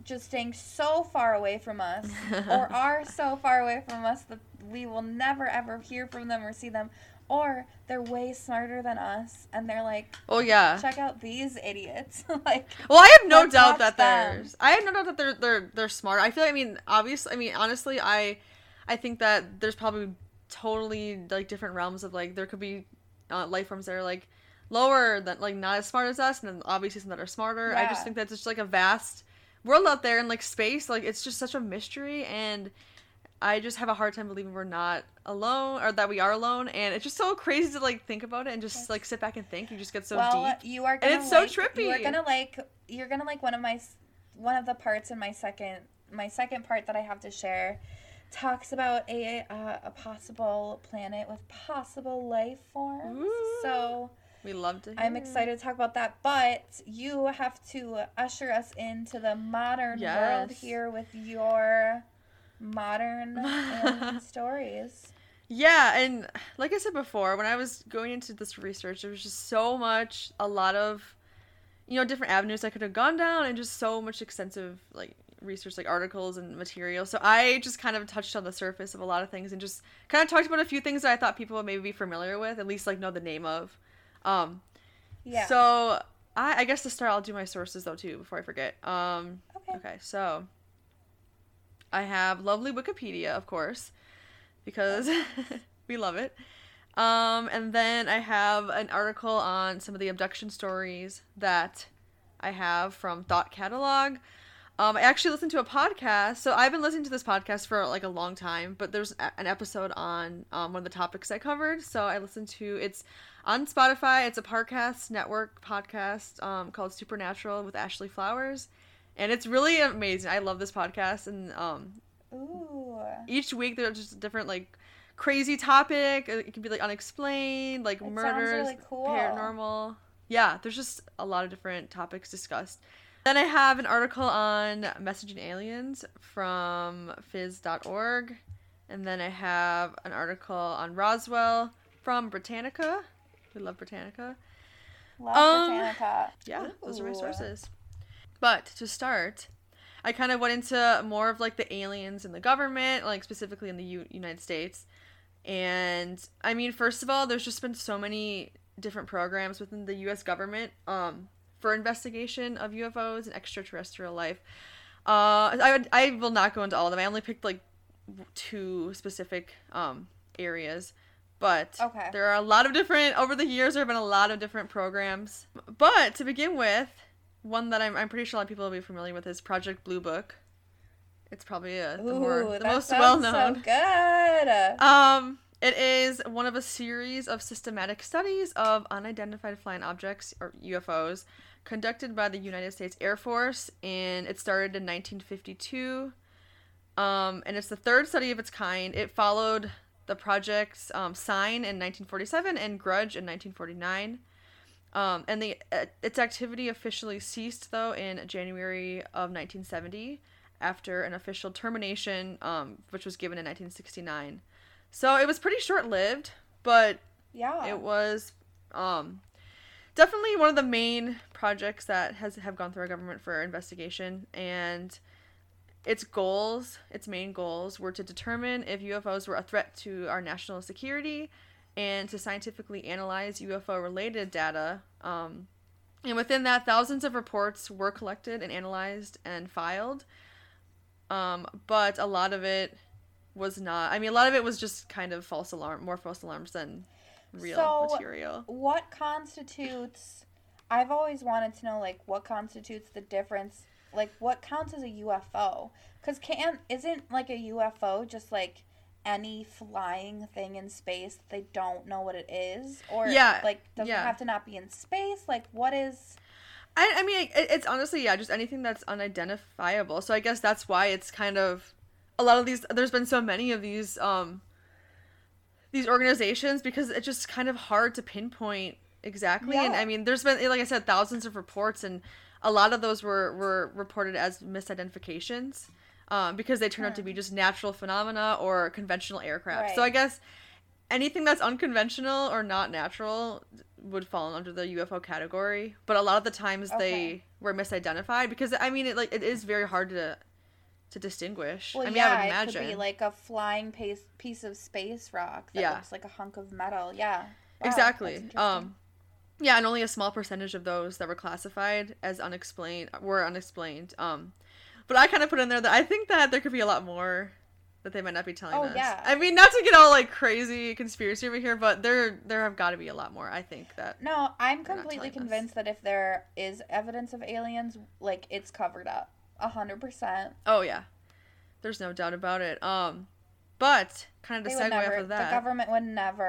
just staying so far away from us or are so far away from us that we will never ever hear from them or see them, or they're way smarter than us and they're like, oh yeah, check out these idiots. Like, well, I have no let's doubt watch that them. they're smart. I feel like, honestly, I think that there's probably totally like different realms of like there could be life forms that are like lower than like not as smart as us, and then obviously some that are smarter. I just think that's just like a vast world out there in like space. Like it's just such a mystery, and I just have a hard time believing we're not alone or that we are alone. And it's just so crazy to like think about it and just like sit back and think. You just get so deep. You are gonna and it's so trippy. You're gonna like one of the parts in my second part that I have to share talks about a possible planet with possible life forms. Ooh. So We love to hear. I'm excited to talk about that, but you have to usher us into the modern world here with your modern stories. Yeah, and like I said before, when I was going into this research, there was just a lot of, different avenues I could have gone down, and just so much extensive, like, research, like articles and material. So I just kind of touched on the surface of a lot of things and just kind of talked about a few things that I thought people would maybe be familiar with, at least, like, know the name of. Yeah. So I guess to start, I'll do my sources though too before I forget. Okay. So I have lovely Wikipedia, of course, because we love it. And then I have an article on some of the abduction stories that I have from Thought Catalog. I actually listened to a podcast. So I've been listening to this podcast for like a long time, but there's an episode on one of the topics I covered. So I listened to it's on Spotify. It's a Parcast Network podcast called Supernatural with Ashley Flowers. And it's really amazing. I love this podcast. And each week there's just a different like crazy topic. It can be like unexplained, like murders, really cool. Paranormal. Yeah, there's just a lot of different topics discussed. Then I have an article on messaging aliens from phys.org. And then I have an article on Roswell from Britannica. We love Britannica. Britannica. Yeah, those are my sources. But to start, I kind of went into more of like the aliens in the government, like specifically in the United States. And I mean, first of all, there's just been so many different programs within the U.S. government for investigation of UFOs and extraterrestrial life. I will not go into all of them. I only picked like 2 specific areas. But there are a lot of different, over the years, there have been a lot of different programs. But to begin with, one that I'm pretty sure a lot of people will be familiar with is Project Blue Book. It's probably the most well-known. So good. It is one of a series of systematic studies of unidentified flying objects, or UFOs, conducted by the United States Air Force, and it started in 1952. And it's the 3rd study of its kind. It followed the projects Sign in 1947 and Grudge in 1949. And its activity officially ceased, though, in January of 1970 after an official termination, which was given in 1969. So it was pretty short-lived, but it was definitely one of the main projects that have gone through our government for investigation. And its main goals were to determine if UFOs were a threat to our national security and to scientifically analyze UFO-related data. And within that, thousands of reports were collected and analyzed and filed. But a lot of it was not. I mean, a lot of it was just kind of more false alarms than real material. What constitutes... I've always wanted to know, like, what constitutes the difference... Like, what counts as a UFO? Because isn't, like, a UFO just, like, any flying thing in space that they don't know what it is? Or, like, does it have to not be in space? Like, what is... I mean, it's honestly, just anything that's unidentifiable. So I guess that's why it's kind of... A lot of these... There's been so many of these organizations, because it's just kind of hard to pinpoint exactly. Yeah. And, I mean, there's been, like I said, thousands of reports, and... A lot of those were reported as misidentifications because they turned out to be just natural phenomena or conventional aircraft. Right. So I guess anything that's unconventional or not natural would fall under the UFO category, but a lot of the times they were misidentified because I mean it is very hard to distinguish. Well, I mean, yeah, I would imagine it could be like a flying piece of space rock that looks like a hunk of metal. Yeah, wow, exactly. Yeah, and only a small percentage of those that were classified as unexplained were unexplained. But I kind of put in there that I think that there could be a lot more that they might not be telling us. Yeah. I mean, not to get all like crazy conspiracy over here, but there have got to be a lot more. I think that. No, I'm completely convinced that if there is evidence of aliens, like it's covered up, 100%. Oh yeah, there's no doubt about it. But kind of to segue off of that, the government would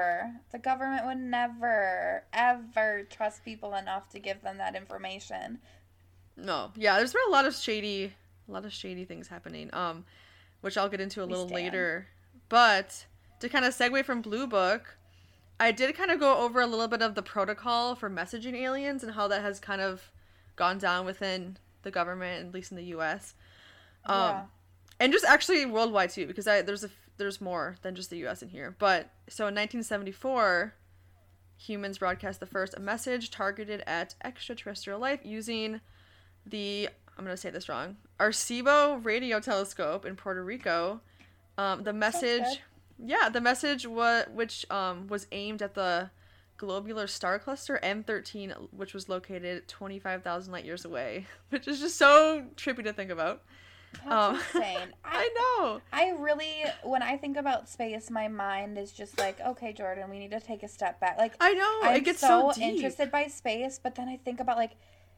never, ever trust people enough to give them that information. No, yeah, there's been a lot of shady things happening. Which I'll get into a little later. But to kind of segue from Blue Book, I did kind of go over a little bit of the protocol for messaging aliens and how that has kind of gone down within the government, at least in the U.S. And just actually worldwide too, because there's more than just the U.S. in here. But so in 1974, humans broadcast a message targeted at extraterrestrial life using the, I'm going to say this wrong, Arecibo radio telescope in Puerto Rico. The message was aimed at the globular star cluster M13, which was located 25,000 light years away, which is just so trippy to think about. That's insane. I know. I really, when I think about space, my mind is just like, okay, Jordan, we need to take a step back. Like, I know, it gets so deep. interested by space, but then I think about like,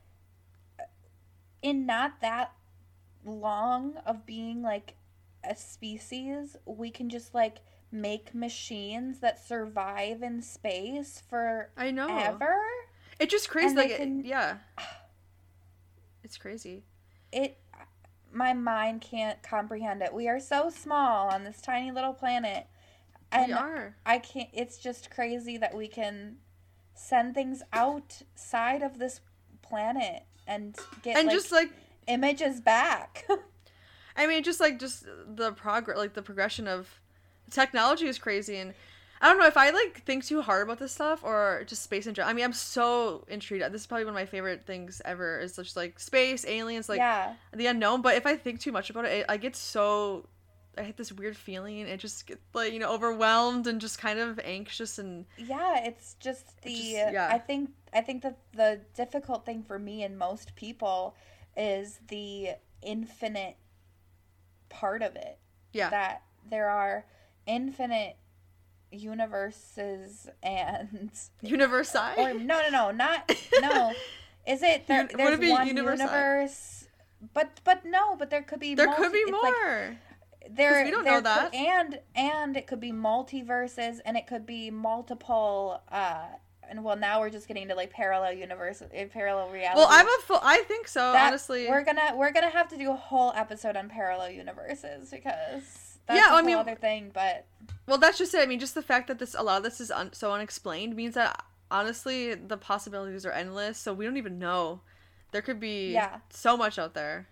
in not that long of being like a species, we can just like make machines that survive in space for ever. It's just crazy. Yeah, it's crazy. My mind can't comprehend it. We are so small on this tiny little planet. And we are. I can't. It's just crazy that we can send things outside of this planet and get just images back. I mean, just the progression of technology is crazy, and I don't know if I think too hard about this stuff or just space in general. I mean, I'm so intrigued. This is probably one of my favorite things ever. Is just space, aliens, the unknown. But if I think too much about it, I get I hit this weird feeling. It just get overwhelmed and just kind of anxious and. Yeah, it's just I think that the difficult thing for me and most people is the infinite part of it. Yeah. That there are infinite universes and Universi? Or no. Is it there's one universe? But there could be there could be more. We don't know that. And it could be multiverses, and it could be multiple and now we're just getting to parallel universe, parallel reality. Well, I think so, honestly. We're gonna have to do a whole episode on parallel universes because that's a whole other thing. But well, that's just it. I mean, just the fact that a lot of this is so unexplained means that honestly the possibilities are endless. So we don't even know. There could be so much out there.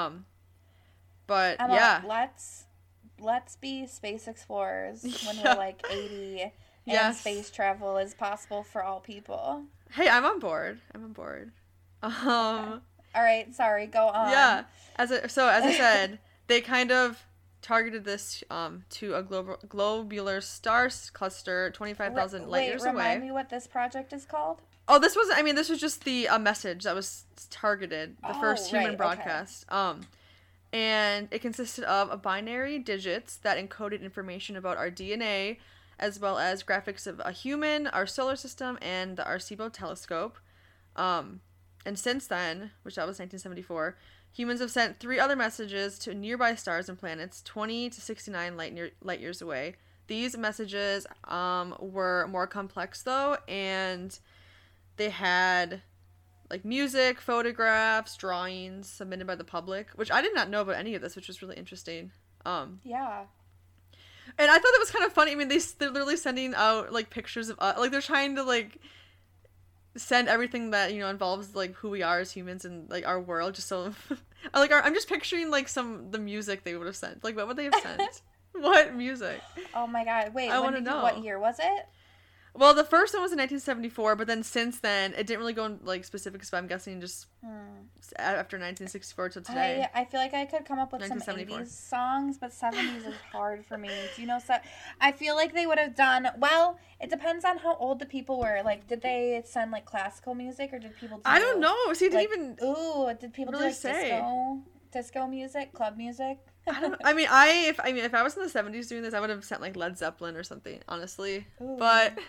But Emma, let's be space explorers when we're 80. And space travel is possible for all people. Hey, I'm on board. All right, sorry, go on. Yeah. As I said, they kind of targeted this to a globular star cluster 25,000 light years away. Remind me what this project is called? Oh, this was just the message that was targeted, the first human broadcast. Okay. And it consisted of binary digits that encoded information about our DNA, as well as graphics of a human, our solar system, and the Arecibo telescope. And since then, which that was 1974, humans have sent 3 other messages to nearby stars and planets 20 to 69 light years away. These messages were more complex, though, and they had music, photographs, drawings submitted by the public, which I did not know about any of this, which was really interesting. Yeah. And I thought that was kind of funny. I mean, they're literally sending out pictures of they're trying to send everything that involves who we are as humans and our world. Just so I'm just picturing the music they would have sent. What would they have sent? What music? Oh my god! Wait, I want to know. What year was it? Well, the first one was in 1974, but then since then, it didn't really go in, like, specifics, but I'm guessing just after 1964 to today. I feel like I could come up with some 80s songs, but 70s is hard for me. Do you know, I feel like they would have done, well, it depends on how old the people were. Like, did they send, like, classical music, or did people do... I don't know. See, like, didn't even... Ooh, did people really do, like, disco music, club music? I don't know. If I was in the 70s doing this, I would have sent, like, Led Zeppelin or something, honestly. Ooh. But...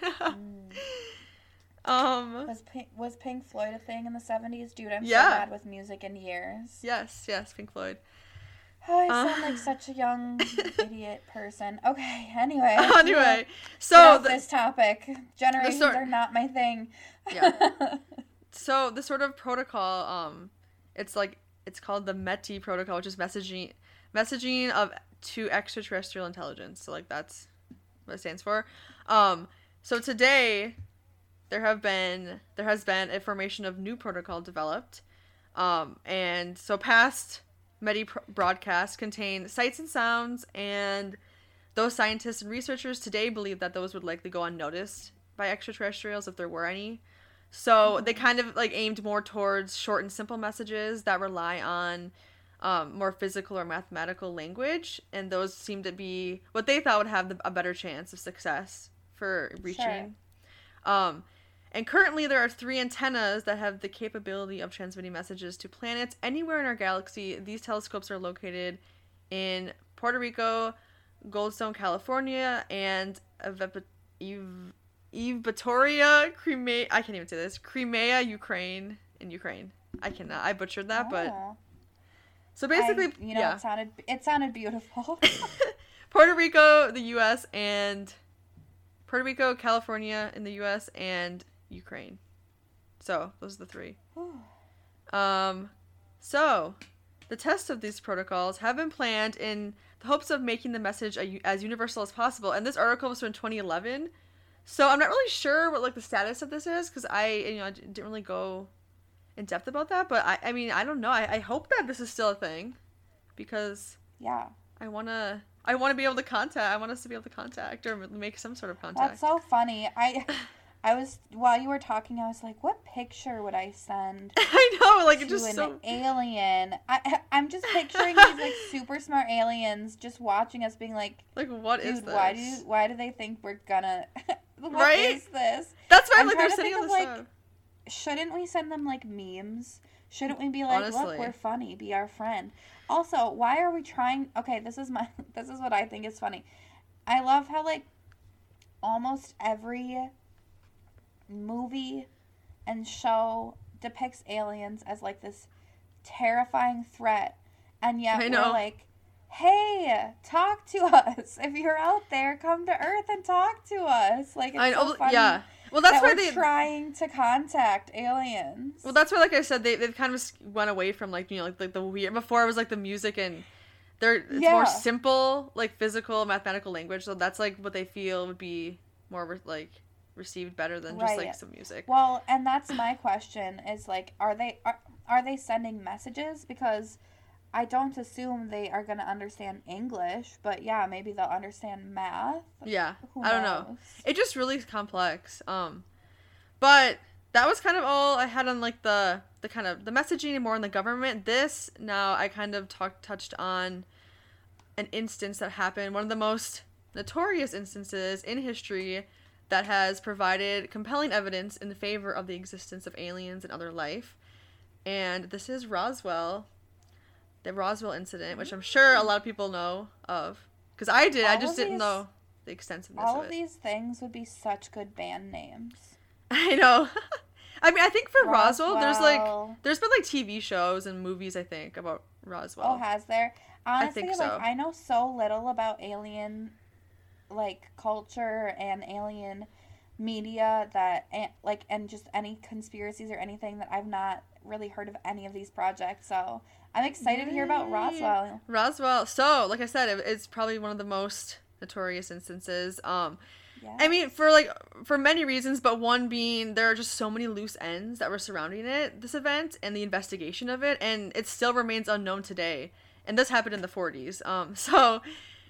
Was Pink Floyd a thing in the 70s? Dude, I'm so bad with music in years. Yes, Pink Floyd. Oh, I sound like such a young idiot person. Okay, anyway. So this topic. Generations are not my thing. Yeah. So the sort of protocol, it's called the METI protocol, which is messaging to extraterrestrial intelligence. So, like, that's what it stands for. So today there has been a formation of new protocol developed. And so past METI broadcasts contain sights and sounds, and those scientists and researchers today believe that those would likely go unnoticed by extraterrestrials if there were any. So they kind of, like, aimed more towards short and simple messages that rely on more physical or mathematical language, and those seem to be what they thought would have a better chance of success for reaching. Sure. And currently there are 3 antennas that have the capability of transmitting messages to planets anywhere in our galaxy. These telescopes are located in Puerto Rico, Goldstone, California, and Evpatoria, Crimea, Ukraine, in Ukraine. I butchered that, but... So basically, it sounded beautiful. Puerto Rico, the U.S., and... Puerto Rico, California in the U.S., and Ukraine. So, those are the 3. So, the tests of these protocols have been planned in the hopes of making the message as universal as possible. And this article was from 2011. So, I'm not really sure what, like, the status of this is, because I didn't really go in depth about that. But, I mean, I don't know. I hope that this is still a thing, because... Yeah. I want to be able to contact. I want us to be able to contact or make some sort of contact. That's so funny. I was, while you were talking, I was like, what picture would I send? I know, like, it's just an alien. I'm just picturing these, like, super smart aliens just watching us, being like, what is this? Why do they think we're gonna? What is this? That's why I'm like, they're sitting on the side. Shouldn't we send them, like, memes? Shouldn't we be like, honestly, look, we're funny, be our friend? Also, why are we trying? Okay, this is what I think is funny. I love how, like, almost every movie and show depicts aliens as, like, this terrifying threat, and yet we're like, hey, talk to us. If you're out there, come to Earth and talk to us. Like, it's so funny. Yeah. Well, that's why they're trying to contact aliens. Well, that's why, like I said, they've kind of went away from, like, like the weird. Before it was like the music, and it's more simple, like, physical, mathematical language. So that's, like, what they feel would be more like received better than just like some music. Well, and that's my question is, like, are they sending messages? Because I don't assume they are going to understand English, but yeah, maybe they'll understand math. Yeah, I don't know. It's just really complex. But that was kind of all I had on, like, the kind of the messaging and more on the government. Now I kind of touched on an instance that happened, one of the most notorious instances in history that has provided compelling evidence in favor of the existence of aliens and other life. And this is Roswell. The Roswell incident, which I'm sure a lot of people know of. Because I did. I just didn't know the extensiveness of it. All of these things would be such good band names. I know. I mean, I think for Roswell, there's been, like, TV shows and movies, I think, about Roswell. Oh, has there? Honestly, I think so. Like, I know so little about alien, like, culture and alien media that, and just any conspiracies or anything, that I've not really heard of any of these projects, so I'm excited to hear about Roswell. So, like I said, it's probably one of the most notorious instances. I mean, for many reasons, but one being there are just so many loose ends that were surrounding this event and the investigation of it, and it still remains unknown today. And this happened in the 40s. So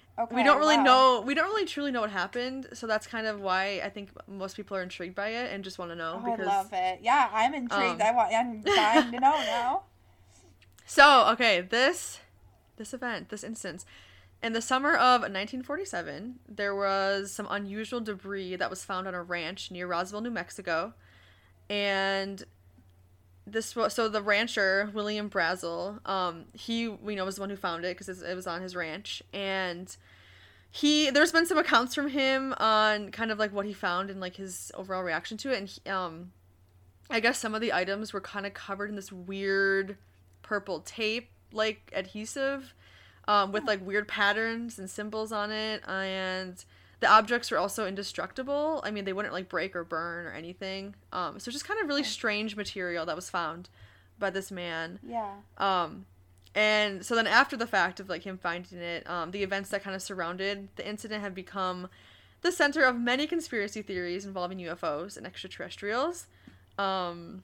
Okay, we don't really wow. know. We don't really truly know what happened. So that's kind of why I think most people are intrigued by it and just want to know. Oh, Because I love it. Yeah, I'm intrigued. um, I'm dying to know now. So okay, this instance. In the summer of 1947, there was some unusual debris that was found on a ranch near Roswell, New Mexico. And this was, so the rancher, William Brazel, he, we know, was the one who found it because it was on his ranch. And there's been some accounts from him on kind of like what he found and like his overall reaction to it. And I guess some of the items were kind of covered in this weird purple tape, like adhesive, with like weird patterns and symbols on it, and the objects were also indestructible. I mean, they wouldn't like break or burn or anything. So just kind of really strange material that was found by this man. Yeah. And so then after the fact of like him finding it, the events that kind of surrounded the incident have become the center of many conspiracy theories involving UFOs and extraterrestrials. And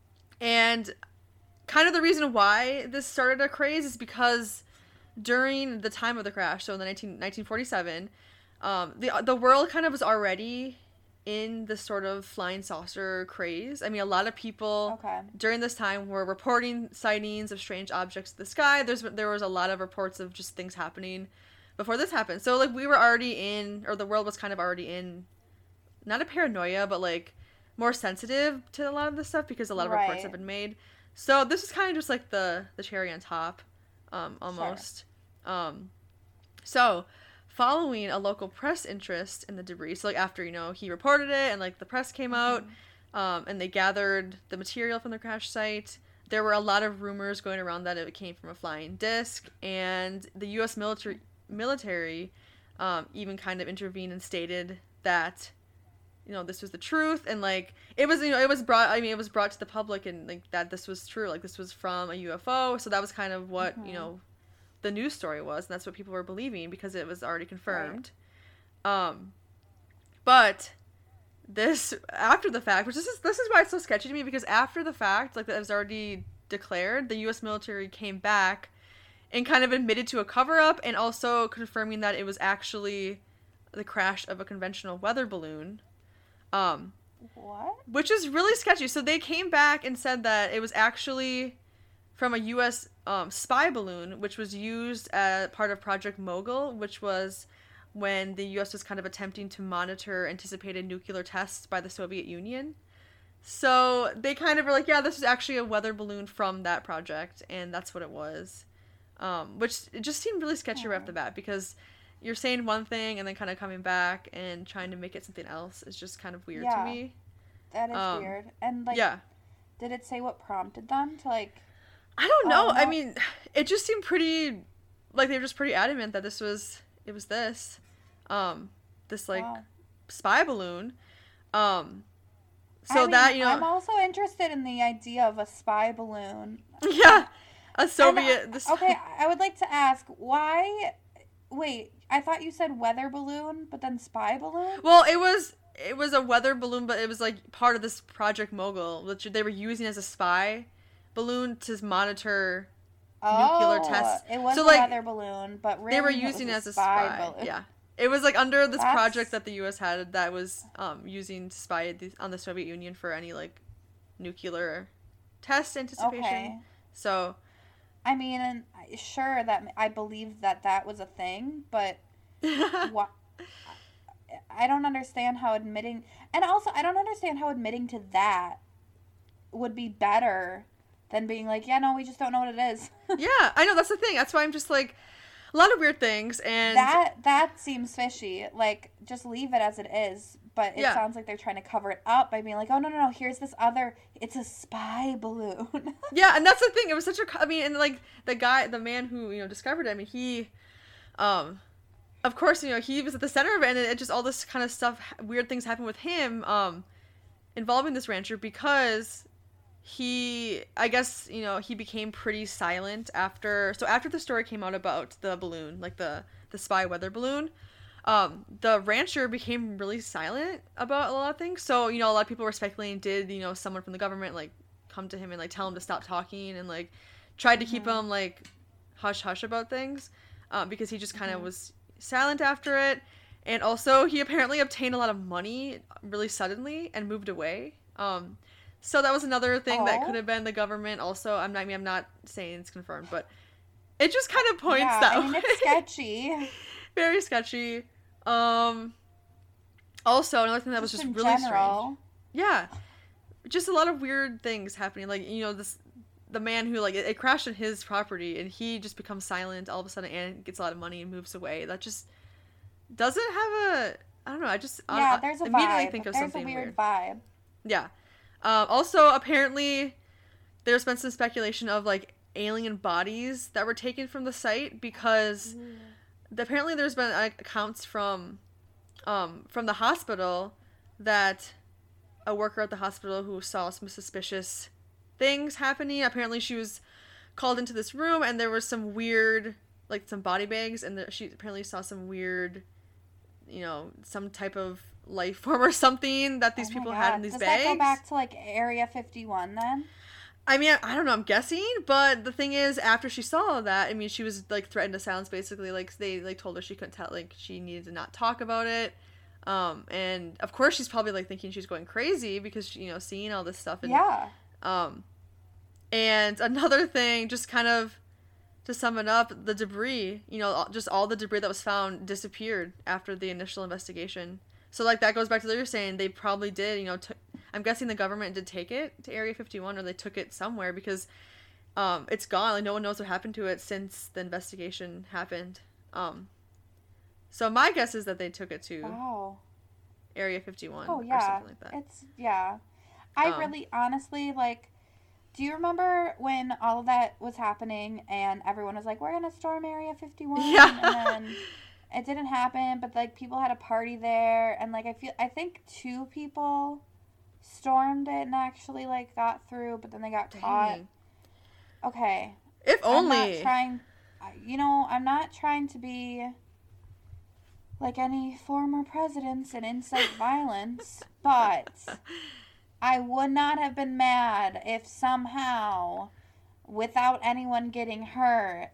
kind of the reason why this started a craze is because during the time of the crash, so in the 1947, the world kind of was already in this sort of flying saucer craze. I mean, a lot of people during this time were reporting sightings of strange objects in the sky. There was a lot of reports of just things happening before this happened. So like we were already in, or the world was kind of already in, not a paranoia, but like more sensitive to a lot of this stuff because a lot of reports have been made. So this is kind of just like the cherry on top, almost. Sure. So following a local press interest in the debris, so like after, he reported it and like the press came out, and they gathered the material from the crash site, there were a lot of rumors going around that it came from a flying disc, and the U.S. military even kind of intervened and stated that this was the truth, and like it was brought to the public, and like that this was true, like this was from a UFO. So that was kind of what the news story was, and that's what people were believing because it was already confirmed. Right. But this after the fact, which this is why it's so sketchy to me, because after the fact, like that was already declared, the U.S. military came back and kind of admitted to a cover-up, and also confirming that it was actually the crash of a conventional weather balloon. What? Which is really sketchy. So they came back and said that it was actually from a U.S. Spy balloon, which was used as part of Project Mogul, which was when the U.S. was kind of attempting to monitor anticipated nuclear tests by the Soviet Union. So they kind of were like, yeah, this is actually a weather balloon from that project, and that's what it was. Which it just seemed really sketchy right off the bat, because you're saying one thing and then kind of coming back and trying to make it something else is just kind of weird to me. That is weird. And like, did it say what prompted them to like? I don't know. I mean, it just seemed pretty, like they were just pretty adamant that this like spy balloon. So I'm also interested in the idea of a spy balloon. Yeah, a Soviet. Okay, I would like to ask why. Wait, I thought you said weather balloon, but then spy balloon? Well, it was a weather balloon, but it was like part of this Project Mogul, which they were using as a spy balloon to monitor nuclear tests. It was so, a like, weather balloon, but really they were using it as a spy balloon. Yeah. It was like under this project that the U.S. had that was using to spy on the Soviet Union for any like nuclear test anticipation. Okay. So, I mean, and sure that I believe that was a thing, but what? I don't understand how admitting, and also I don't understand how admitting to that would be better than being like, yeah, no, we just don't know what it is. Yeah, I know, that's the thing. That's why I'm just like, a lot of weird things, and that seems fishy. Like, just leave it as it is. But it sounds like they're trying to cover it up by being like, oh, no, here's this other, it's a spy balloon. Yeah, and that's the thing. It was such a, I mean, and like the man who, discovered it, I mean, he, of course, he was at the center of it, and it just all this kind of stuff, weird things happened with him, involving this rancher, because he, I guess, he became pretty silent after the story came out about the balloon, like the spy weather balloon. The rancher became really silent about a lot of things. So, a lot of people were speculating, did, someone from the government, like, come to him and, like, tell him to stop talking and, like, tried to keep him, like, hush-hush about things, because he just kind of was silent after it. And also, he apparently obtained a lot of money really suddenly and moved away. So that was another thing that could have been the government. Also, I'm not saying it's confirmed, but it just kind of points that way. It's sketchy. Very sketchy. Also, another thing that was just really strange. Yeah. Just a lot of weird things happening. Like, the man who, like, it crashed on his property, and he just becomes silent all of a sudden and gets a lot of money and moves away. That just doesn't have a... I don't know. There's a immediately vibe. Think of there's something a weird weird. Vibe. Yeah. Also, apparently, there's been some speculation of, like, alien bodies that were taken from the site because apparently there's been accounts from the hospital that a worker at the hospital who saw some suspicious things happening. Apparently, she was called into this room and there was some weird, like, some body bags, and she apparently saw some weird, some type of life form or something that these people had in these bags. Does that go back to, like, Area 51 then? I mean, I don't know, I'm guessing, but the thing is, after she saw all that, I mean, she was, like, threatened to silence, basically. Like, they, like, told her she couldn't tell, like, she needed to not talk about it. And, of course, she's probably, like, thinking she's going crazy because, seeing all this stuff. And, yeah. And another thing, just kind of to sum it up, the debris, just all the debris that was found disappeared after the initial investigation. So, like, that goes back to what you're saying. They probably did, I'm guessing the government did take it to Area 51, or they took it somewhere because it's gone. Like, no one knows what happened to it since the investigation happened. So my guess is that they took it to Area 51 or something like that. I really, honestly, like, do you remember when all of that was happening and everyone was like, we're going to storm Area 51? Yeah. And then it didn't happen, but, like, people had a party there, and, like, I think 2 people stormed it and actually, like, got through, but then they got caught. Okay. If only. I'm not trying to be like any former presidents and incite violence, but I would not have been mad if somehow, without anyone getting hurt,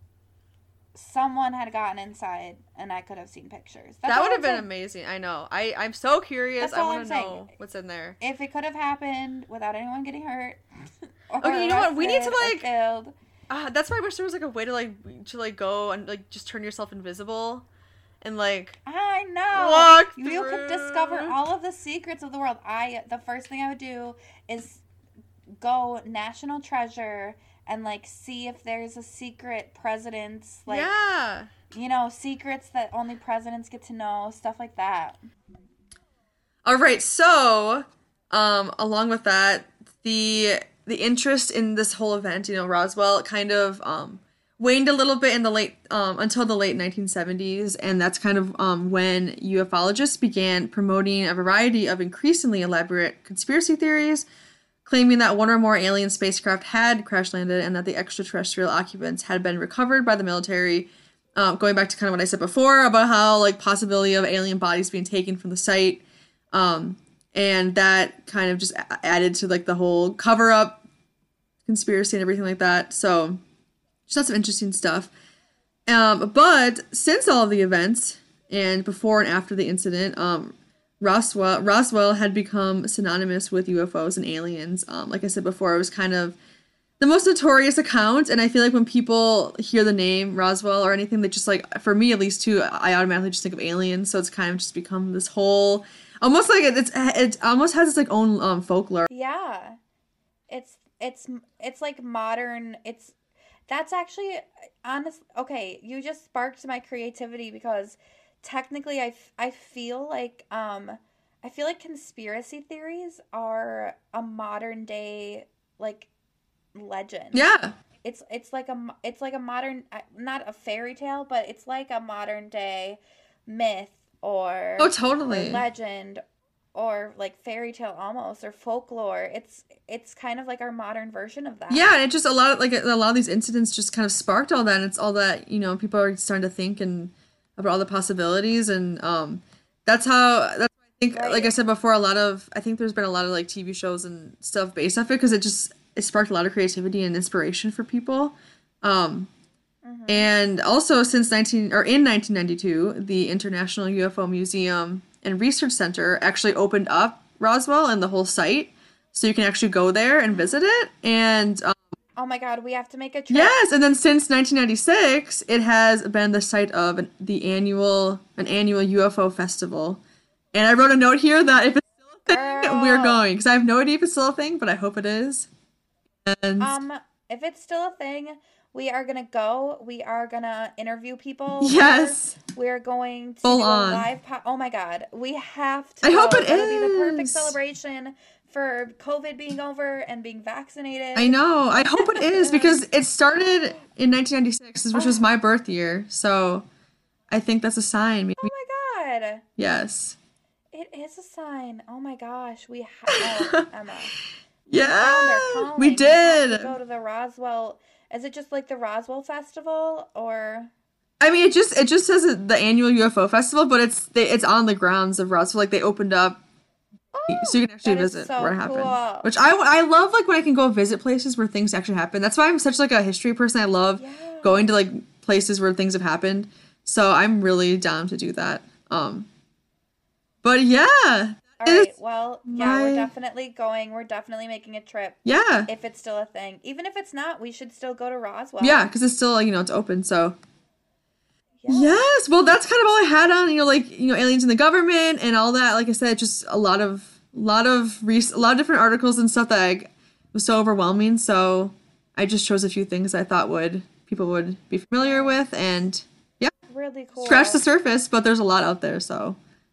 someone had gotten inside and I could have seen pictures. That would have been amazing. I know. I'm so curious. I want to know what's in there. If it could have happened without anyone getting hurt. Okay, you know what? We need to, like, killed. That's why I wish there was, like, a way to go and, like, just turn yourself invisible and, like, I know. Walk through. You could discover all of the secrets of the world. The first thing I would do is go National Treasure and, like, see if there's a secret president's, like, secrets that only presidents get to know, stuff like that. All right, so, along with that, the interest in this whole event, Roswell, kind of waned a little bit in the late, until the late 1970s, and that's kind of when ufologists began promoting a variety of increasingly elaborate conspiracy theories, claiming that one or more alien spacecraft had crash landed and that the extraterrestrial occupants had been recovered by the military. Going back to kind of what I said before about how, like, possibility of alien bodies being taken from the site. And that kind of just added to, like, the whole cover-up conspiracy and everything like that. So, just lots of interesting stuff. But since all of the events, and before and after the incident, Roswell had become synonymous with UFOs and aliens. Like I said before, it was kind of the most notorious account, and I feel like when people hear the name Roswell or anything, they just, like, for me at least too, I automatically just think of aliens, so it's kind of just become this whole, almost like it almost has its, like, own folklore. Yeah. It's like modern, that's actually, honest. Okay, you just sparked my creativity because technically I feel like conspiracy theories are a modern day, like, legend. Yeah. It's like a modern, not a fairy tale, but it's like a modern day myth or totally, or legend or, like, fairy tale almost, or folklore. It's kind of like our modern version of that. Yeah, and it just a lot of these incidents just kind of sparked all that, and it's all that, people are starting to think and about all the possibilities, and that's why I think, right. Like I said before, I think there's been a lot of, like, TV shows and stuff based off it because it sparked a lot of creativity and inspiration for people. And also since in 1992, the International UFO Museum and Research Center actually opened up Roswell and the whole site, so you can actually go there and visit it. And Oh my God, we have to make a trip. yes, and then since 1996, it has been the site of an annual UFO festival. And I wrote a note here that if it's still a thing, we're going, because I have no idea if it's still a thing, but I hope it is. And if it's still a thing, we are gonna go. We are gonna interview people. Yes. We're going to Full do a on. live oh my God, we have to. I hope it It'll is. be the perfect celebration for COVID being over and being vaccinated. I know. I hope it is, because it started in 1996, which was my birth year. So I think that's a sign. Oh my God. Yes. It is a sign. Oh my gosh. We have Emma. Yeah. We did. We have to go to the Roswell. Is it just like the Roswell Festival, or? I mean, it just says the annual UFO festival, but it's on the grounds of Roswell. Like, they opened up, so you can actually visit where it happened. Cool. Which I love, like, when I can go visit places where things actually happen. That's why I'm such like a history person. I love going to like places where things have happened. So I'm really down to do that. But yeah. All right. Well, yeah, we're definitely going. We're definitely making a trip. Yeah. If it's still a thing. Even if it's not, we should still go to Roswell. Yeah, because it's still, it's open, so. Yeah. Yes. Well, that's kind of all I had on, aliens in the government and all that. Like I said, just a lot of different articles and stuff that was so overwhelming. So I just chose a few things I thought people would be familiar with, and yeah. Really cool. Scratch the surface, but there's a lot out there, so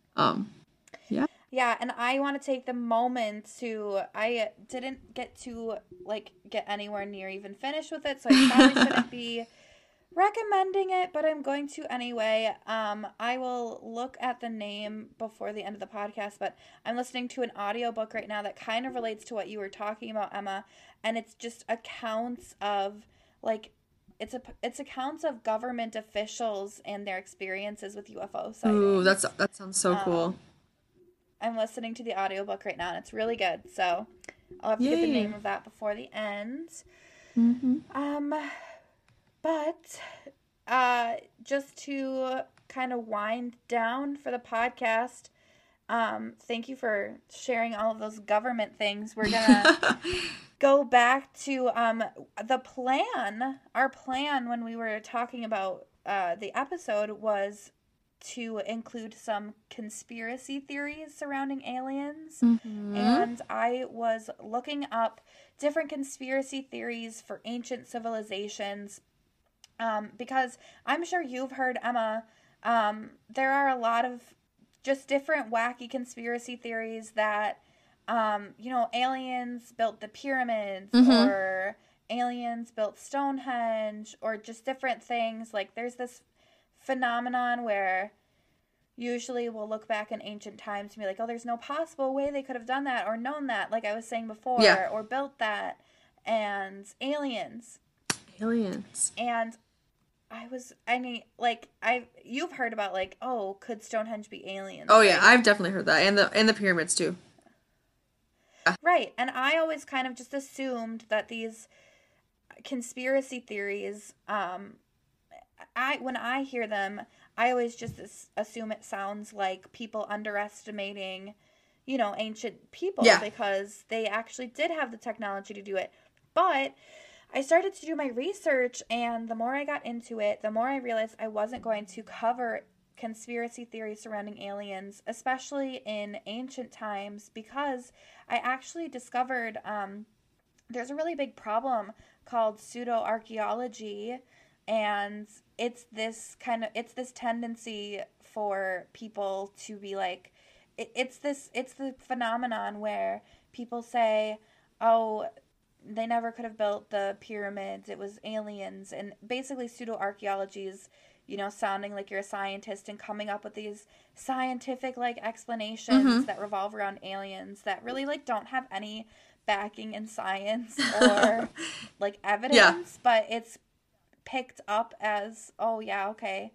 yeah. Yeah, and I want to take the moment I didn't get to, get anywhere near even finish with it, so I probably shouldn't be recommending it, but I'm going to anyway. I will look at the name before the end of the podcast, but I'm listening to an audiobook right now that kind of relates to what you were talking about, Emma, and it's just accounts of, it's accounts of government officials and their experiences with UFO sightings. Ooh, that sounds so cool. I'm listening to the audiobook right now, and it's really good. So I'll have to get the name of that before the end. Mm-hmm. But just to kind of wind down for the podcast, thank you for sharing all of those government things. We're gonna go back to the plan. Our plan when we were talking about the episode was to include some conspiracy theories surrounding aliens. Mm-hmm. And I was looking up different conspiracy theories for ancient civilizations, because I'm sure you've heard, Emma, there are a lot of just different wacky conspiracy theories that, aliens built the pyramids, or aliens built Stonehenge, or just different things. Like, there's this phenomenon where usually we'll look back in ancient times and be like, oh, there's no possible way they could have done that or known that, like I was saying before, or built that, and aliens. And you've heard about, could Stonehenge be aliens? Oh yeah, right? I've definitely heard that, and the pyramids too. Right, and I always kind of just assumed that these conspiracy theories, when I hear them, I always just assume it sounds like people underestimating, ancient people, because they actually did have the technology to do it. But I started to do my research, and the more I got into it, the more I realized I wasn't going to cover conspiracy theories surrounding aliens, especially in ancient times, because I actually discovered there's a really big problem called pseudo-archaeology, and it's this tendency for people to be like, it's the phenomenon where people say, oh, they never could have built the pyramids, it was aliens. And basically pseudo-archaeology is, sounding like you're a scientist and coming up with these scientific explanations that revolve around aliens that really don't have any backing in science or evidence, but it's picked up as, oh yeah, okay.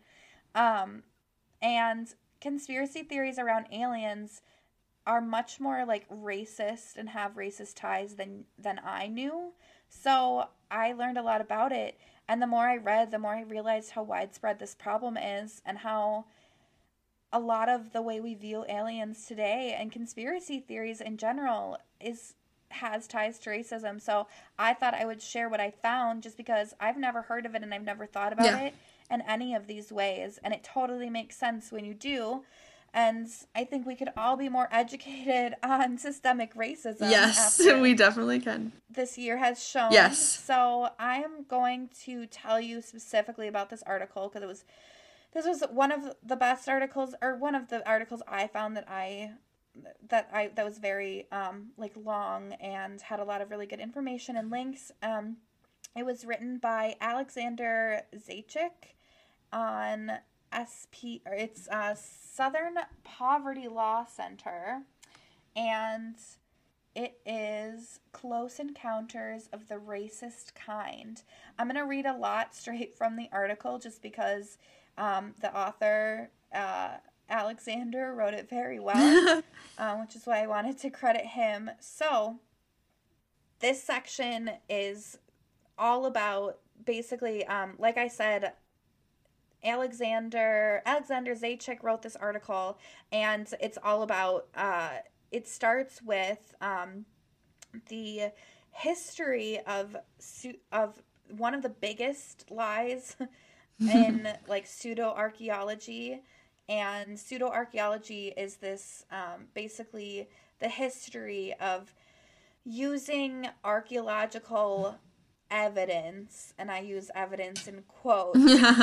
And conspiracy theories around aliens are much more racist and have racist ties than I knew. So I learned a lot about it, And the more I read, the more I realized how widespread this problem is, and how a lot of the way we view aliens today and conspiracy theories in general has ties to racism. So I thought I would share what I found, just because I've never heard of it and I've never thought about it in any of these ways. And it totally makes sense when you do. And I think we could all be more educated on systemic racism. Yes, we definitely can. This year has shown. Yes. So I am going to tell you specifically about this article, because this was one of the best articles, or one of the articles I found that was very like long and had a lot of really good information and links. It was written by Alexander Zaitchik on it's Southern Poverty Law Center, and it is Close Encounters of the Racist Kind. I'm going to read a lot straight from the article, just because the author, Alexander, wrote it very well, which is why I wanted to credit him. So this section is all about, basically, like I said, Alexander Zaitchik wrote this article, and it's all about, it starts with the history of one of the biggest lies in like pseudo-archaeology. And pseudo-archaeology is this basically the history of using archaeological evidence, and I use evidence in quotes,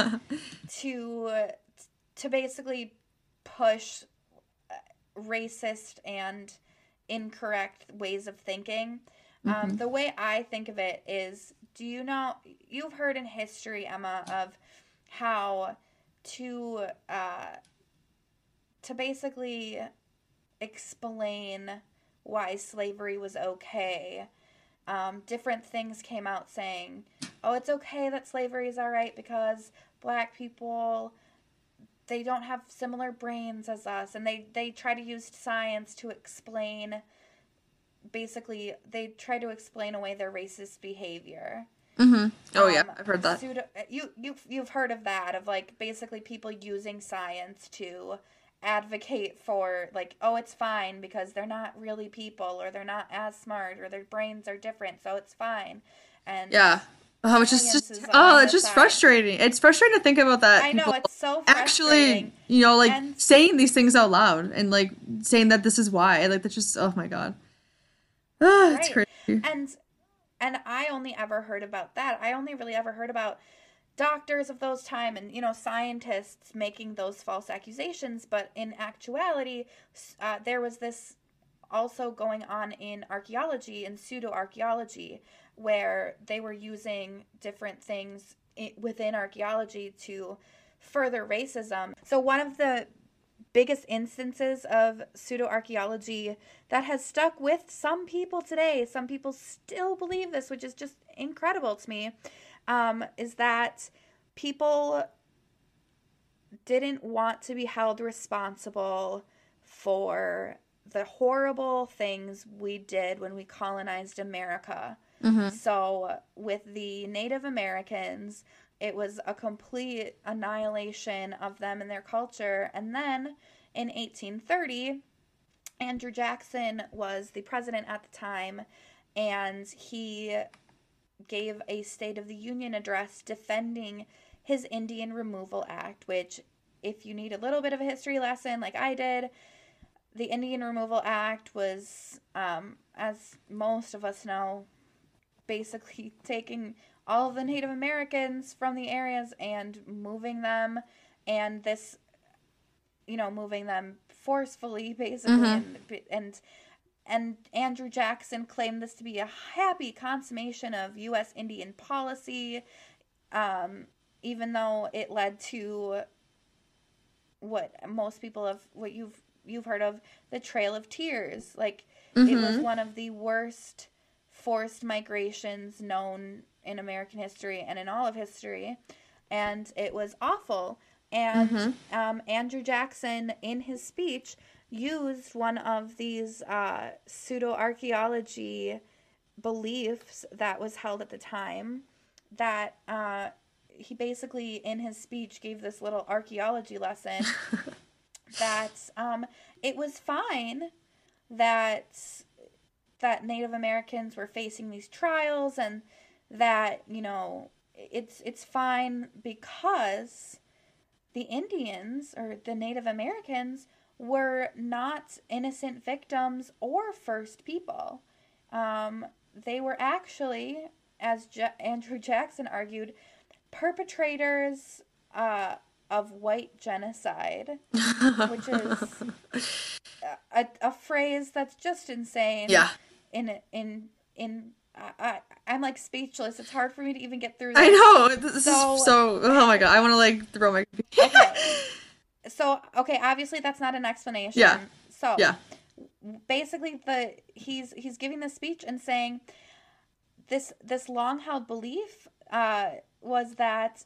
to basically push racist and incorrect ways of thinking. The way I think of it is, you've heard in history, Emma, of how to basically explain why slavery was okay, different things came out saying, oh, it's okay that slavery is all right because black people, they don't have similar brains as us, and they try to use science to explain, basically, they try to explain away their racist behavior. Oh yeah, I've heard that. You've heard of that, of like basically people using science to advocate for, like, oh, it's fine because they're not really people, or they're not as smart, or their brains are different, so it's fine. And yeah, it's just frustrating. It's frustrating to think about that. I know, it's so frustrating. Actually, saying these things out loud, and like saying that this is why, like, that's just, oh my god, it's crazy. And I only ever heard about that. I only really ever heard about doctors of those time and, scientists making those false accusations. But in actuality, there was this also going on in archaeology and pseudo-archaeology, where they were using different things within archaeology to further racism. So one of the biggest instances of pseudo-archaeology that has stuck with some people today, some people still believe this, which is just incredible to me, is that people didn't want to be held responsible for the horrible things we did when we colonized America. So with the Native Americans, it was a complete annihilation of them and their culture. And then in 1830, Andrew Jackson was the president at the time, and he gave a State of the Union address defending his Indian Removal Act, which, if you need a little bit of a history lesson like I did, the Indian Removal Act was, as most of us know, basically taking all of the Native Americans from the areas and moving them, and this, moving them forcefully, basically, and Andrew Jackson claimed this to be a happy consummation of U.S. Indian policy, even though it led to what most people have, what you've heard of, the Trail of Tears. Like, it was one of the worst forced migrations known in American history and in all of history, and it was awful. And Andrew Jackson, in his speech, used one of these pseudo-archaeology beliefs that was held at the time, that he basically in his speech gave this little archaeology lesson that it was fine that Native Americans were facing these trials, and that, you know, it's fine because the Indians or the Native Americans were not innocent victims or first people. They were actually, as Andrew Jackson argued, perpetrators of white genocide, which is a phrase that's just insane. Yeah. I'm like speechless. It's hard for me to even get through this. I know. This is so. Oh my god! I want to like throw my. Okay. So obviously that's not an explanation. Yeah. So yeah. Basically, he's giving this speech and saying this long held belief was that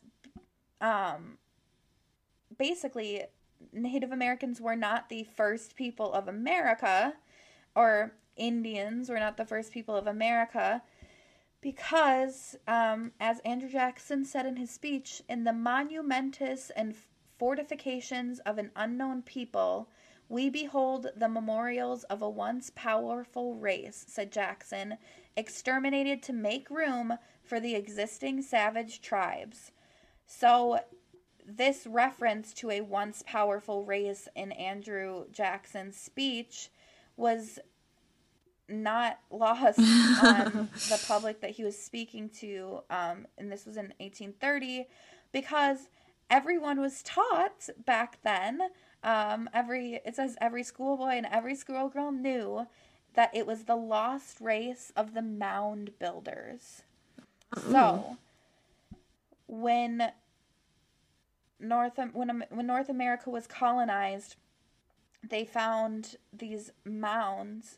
basically Native Americans were not the first people of America, or Indians were not the first people of America, because, as Andrew Jackson said in his speech, in the monumentous and fortifications of an unknown people, we behold the memorials of a once powerful race, said Jackson, exterminated to make room for the existing savage tribes. So this reference to a once powerful race in Andrew Jackson's speech was not lost on the public that he was speaking to, and this was in 1830, because everyone was taught back then, it says every schoolboy and every schoolgirl knew that it was the lost race of the mound builders. So when North America was colonized, they found these mounds.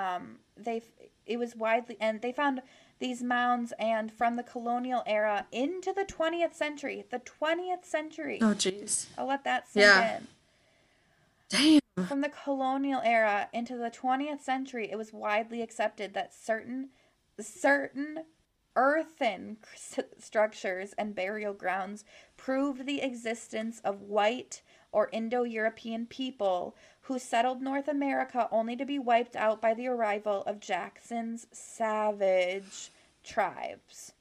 They found these mounds, and from the colonial era into the 20th century. The 20th century. Oh, jeez. I'll let that sink in. Damn. From the colonial era into the 20th century, it was widely accepted that certain earthen structures and burial grounds proved the existence of white or Indo-European people who settled North America only to be wiped out by the arrival of Jackson's savage tribes.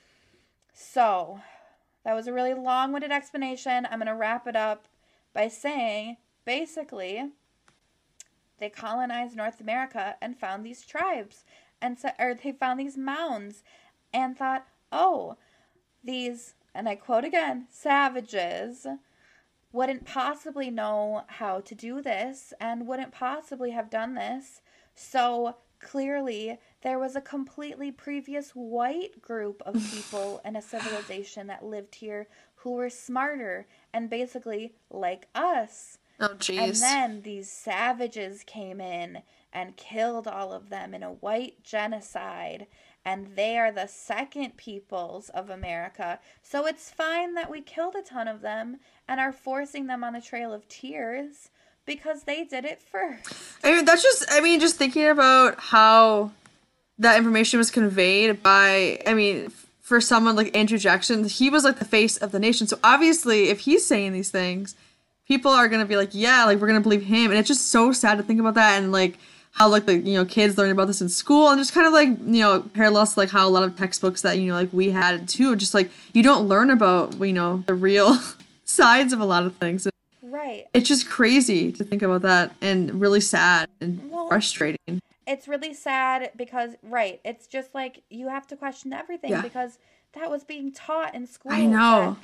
So, that was a really long-winded explanation. I'm going to wrap it up by saying, basically, they colonized North America and found these tribes, or they found these mounds, and thought, oh, these, and I quote again, savages wouldn't possibly know how to do this and wouldn't possibly have done this. So clearly there was a completely previous white group of people and a civilization that lived here who were smarter and basically like us. Oh, jeez. And then these savages came in and killed all of them in a white genocide. And they are the second peoples of America. So it's fine that we killed a ton of them and are forcing them on a trail of tears because they did it first. I mean, just thinking about how that information was conveyed by, for someone like Andrew Jackson, he was like the face of the nation. So obviously, if he's saying these things, people are going to be like, yeah, like we're going to believe him. And it's just so sad to think about that. And like, how like the kids learn about this in school, and just kind of like parallels to like how a lot of textbooks that like we had too, just like you don't learn about the real sides of a lot of things. Right. It's just crazy to think about that, and really sad and frustrating. It's really sad because it's just like you have to question everything because that was being taught in school. I know.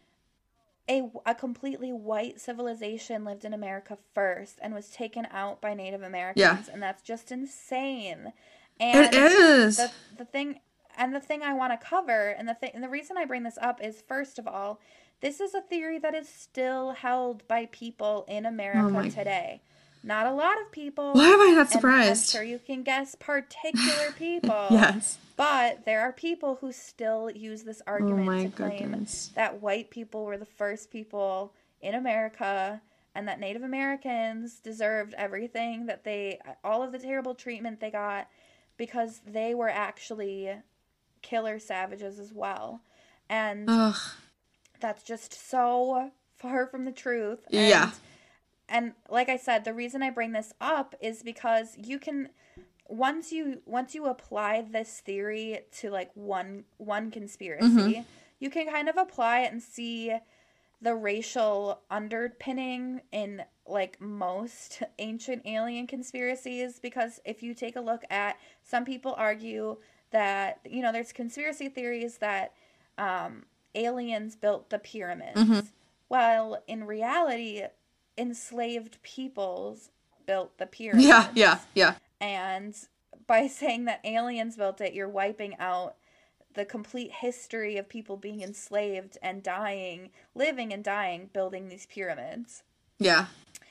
A completely white civilization lived in America first and was taken out by Native Americans, and that's just insane. And it is. The thing I want to cover, and the reason I bring this up is, first of all, this is a theory that is still held by people in America today. Not a lot of people. Why am I not surprised? I'm sure you can guess particular people. Yes. But there are people who still use this argument to claim that white people were the first people in America and that Native Americans deserved everything all of the terrible treatment they got because they were actually killer savages as well. And that's just so far from the truth. Yeah. And like I said, the reason I bring this up is because you can, once you apply this theory to like one conspiracy, you can kind of apply it and see the racial underpinning in like most ancient alien conspiracies. Because if you take a look at, some people argue that, you know, there's conspiracy theories that aliens built the pyramids. Well, in reality, enslaved peoples built the pyramids. Yeah. And by saying that aliens built it, you're wiping out the complete history of people being enslaved and dying, living and dying, building these pyramids. Yeah.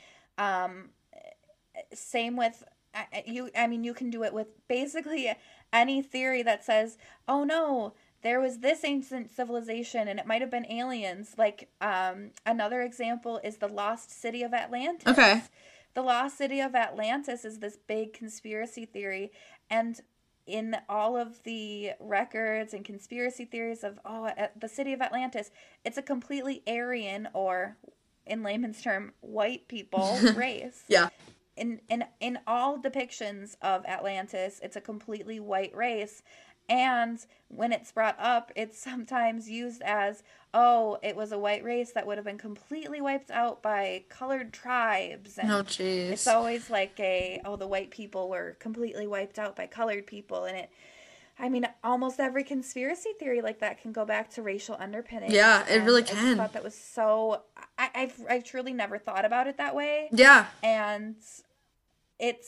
Same with you. I mean, you can do it with basically any theory that says, "Oh no, there was this ancient civilization and it might have been aliens." Like, another example is the lost city of Atlantis. Okay. The lost city of Atlantis is this big conspiracy theory, and in all of the records and conspiracy theories of the city of Atlantis, it's a completely Aryan, or in layman's term, white people race. Yeah. In all depictions of Atlantis, it's a completely white race. And when it's brought up, it's sometimes used as, oh, it was a white race that would have been completely wiped out by colored tribes. And oh, jeez. it's always like the white people were completely wiped out by colored people. And almost every conspiracy theory like that can go back to racial underpinnings. Yeah, it really can. I just thought that was so, I've truly never thought about it that way. Yeah. And it's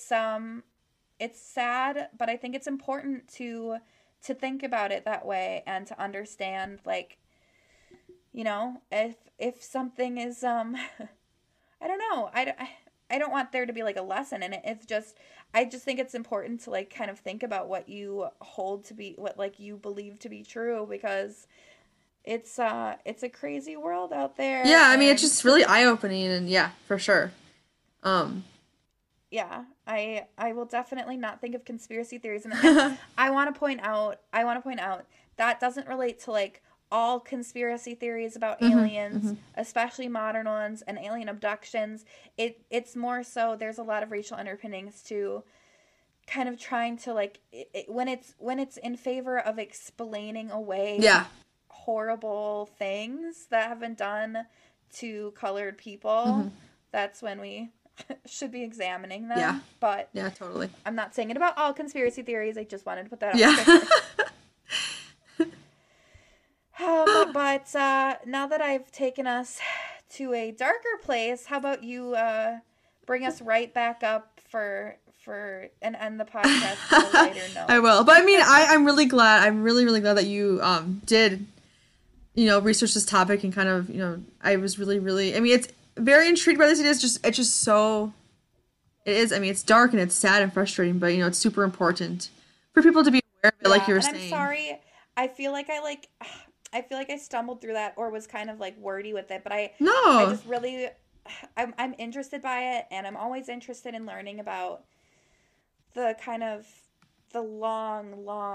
sad, but I think it's important to think about it that way and to understand, like, you know, if something is, I don't know, I don't want there to be like a lesson in it. I just think it's important to like kind of think about what you hold to be, what like you believe to be true, because it's a crazy world out there. Yeah, I mean, it's just really eye-opening, and yeah, for sure. Yeah, I will definitely not think of conspiracy theories. And I want to point out that doesn't relate to like all conspiracy theories about aliens, especially modern ones and alien abductions. It's more so there's a lot of racial underpinnings to kind of trying to like when it's in favor of explaining away horrible things that have been done to colored people. That's when we should be examining them. Yeah. But yeah, totally. I'm not saying it about all conspiracy theories. I just wanted to put that out there. But now that I've taken us to a darker place, how about you bring us right back up and end the podcast on a lighter note? I will. But I mean, I'm really glad. I'm really, really glad that you did, you know, research this topic, and kind of, you know, I was really, really, I mean, it's very intrigued by this. It's just so, it is, I mean, it's dark and it's sad and frustrating, but, you know, it's super important for people to be aware of it, like you were saying. I'm sorry. I feel like I stumbled through that, or was kind of like wordy with it, but I just really, I'm interested by it, and I'm always interested in learning about the kind of the long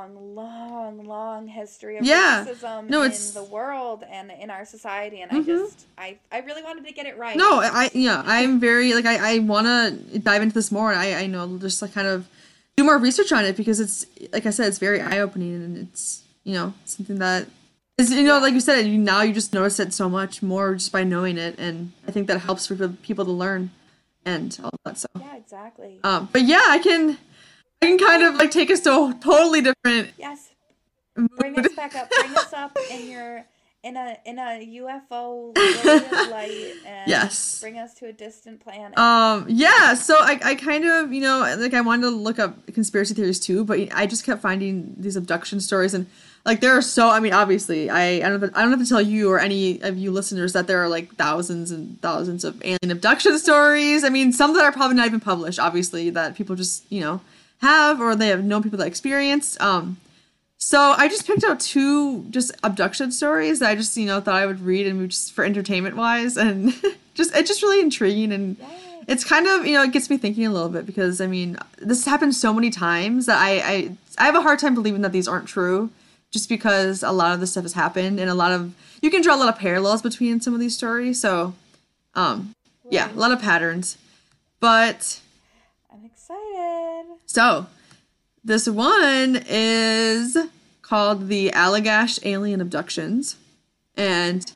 history of racism in the world and in our society, and I really wanted to get it right. No, I'm very, like, I want to dive into this more, and I know, just like kind of do more research on it, because it's, like I said, it's very eye-opening, and it's, you know, something that is, you know, like you said, now you just notice it so much more just by knowing it, and I think that helps for people to learn and all that. So yeah, exactly. But yeah, I can kind of like take us to a totally different. Yes. Bring us back up. Bring us up in a UFO light, and bring us to a distant planet. Yeah. So I kind of, you know, like, I wanted to look up conspiracy theories too, but I just kept finding these abduction stories, and like, there are so, I mean, obviously, I don't have to tell you or any of you listeners that there are like thousands and thousands of alien abduction stories. I mean, some that are probably not even published, obviously, that people just, you know, have, or they have known people that experienced. So I just picked out 2 just abduction stories that I just, you know, thought I would read, and just for entertainment wise, and it's just really intriguing, and it's kind of, you know, it gets me thinking a little bit, because I mean, this happens so many times that I have a hard time believing that these aren't true, just because a lot of this stuff has happened and you can draw a lot of parallels between some of these stories. So, yeah, a lot of patterns. But I'm excited. So, this one is called the Allagash Alien Abductions. And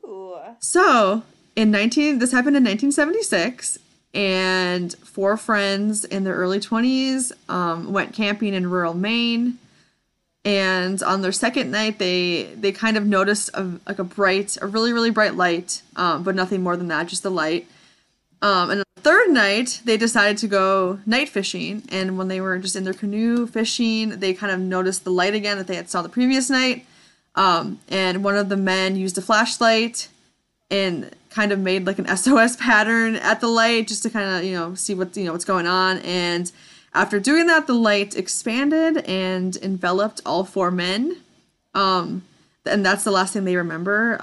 so, this happened in 1976, and 4 friends in their early 20s went camping in rural Maine. And on their second night, they kind of noticed a really, really bright light, but nothing more than that, just the light. And on the third night, they decided to go night fishing. And when they were just in their canoe fishing, they kind of noticed the light again that they had saw the previous night. And one of the men used a flashlight and kind of made like an SOS pattern at the light just to kind of, see what's going on. And after doing that, the light expanded and enveloped all 4 men. And that's the last thing they remember.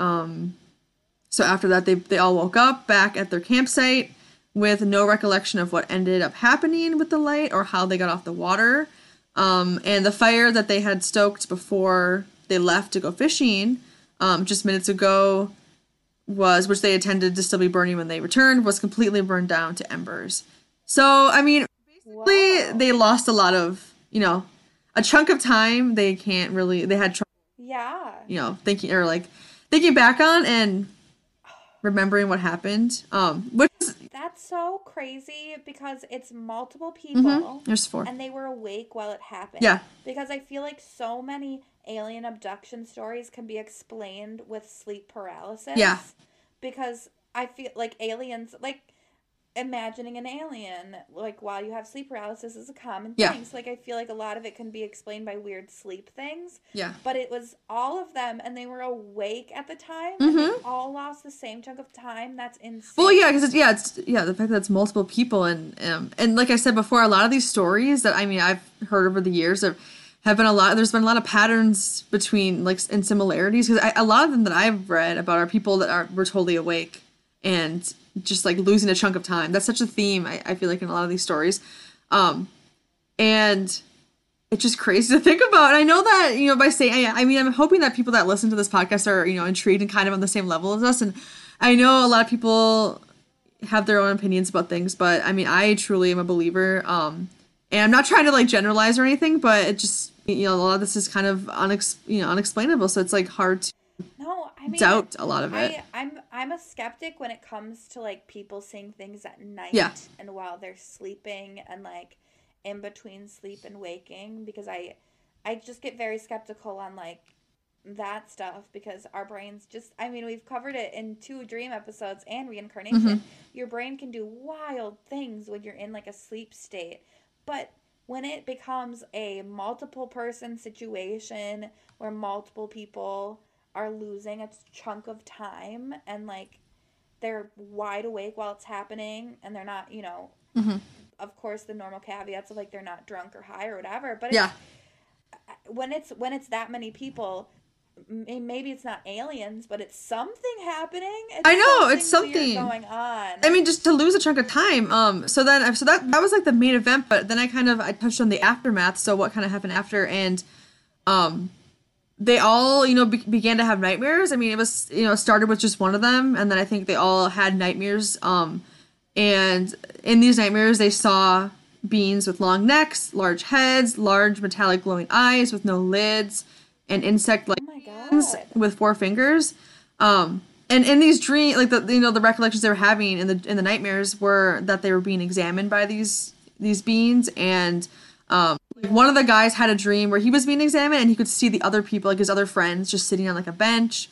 So after that, they all woke up back at their campsite with no recollection of what ended up happening with the light or how they got off the water. And the fire that they had stoked before they left to go fishing just minutes ago which they intended to still be burning when they returned, was completely burned down to embers. So, I mean, basically, they lost a lot of, a chunk of time they had trouble, thinking back on and remembering what happened. That's so crazy because it's multiple people. There's 4. And they were awake while it happened. Yeah. Because I feel like so many alien abduction stories can be explained with sleep paralysis. Yeah. Because I feel like aliens, imagining an alien, while you have sleep paralysis is a common thing. So, I feel like a lot of it can be explained by weird sleep things. Yeah. But it was all of them, and they were awake at the time, and they all lost the same chunk of time. That's insane. Well, yeah, because the fact that it's multiple people, and like I said before, a lot of these stories that, I've heard over the years have been there's been a lot of patterns between, and similarities, because a lot of them that I've read about are people that were totally awake, and just losing a chunk of time. That's such a theme, I feel like, in a lot of these stories. And it's just crazy to think about. And I know that, by saying, I'm hoping that people that listen to this podcast are, intrigued and kind of on the same level as us. And I know a lot of people have their own opinions about things, but I truly am a believer. And I'm not trying to generalize or anything, but it just, a lot of this is kind of unexplainable. So it's hard to doubt a lot of it. I'm a skeptic when it comes to people seeing things at night and while they're sleeping and in between sleep and waking, because I just get very skeptical on that stuff, because our brains just, we've covered it in 2 dream episodes and reincarnation. Your brain can do wild things when you're in a sleep state, but when it becomes a multiple person situation where multiple people are losing a chunk of time and they're wide awake while it's happening and they're not, of course the normal caveats of they're not drunk or high or whatever, but when it's that many people, maybe it's not aliens, but it's something happening. It's something going on. Just to lose a chunk of time. So that was the main event, but then I touched on the aftermath. So what kind of happened after, and they all, began to have nightmares. It was, started with just one of them, and then I think they all had nightmares. And in these nightmares, they saw beings with long necks, large heads, large metallic glowing eyes with no lids, and insect-like hands with 4 fingers. And in these dreams, the recollections they were having in the nightmares were that they were being examined by these beings, and one of the guys had a dream where he was being examined and he could see the other people, his other friends, just sitting on a bench.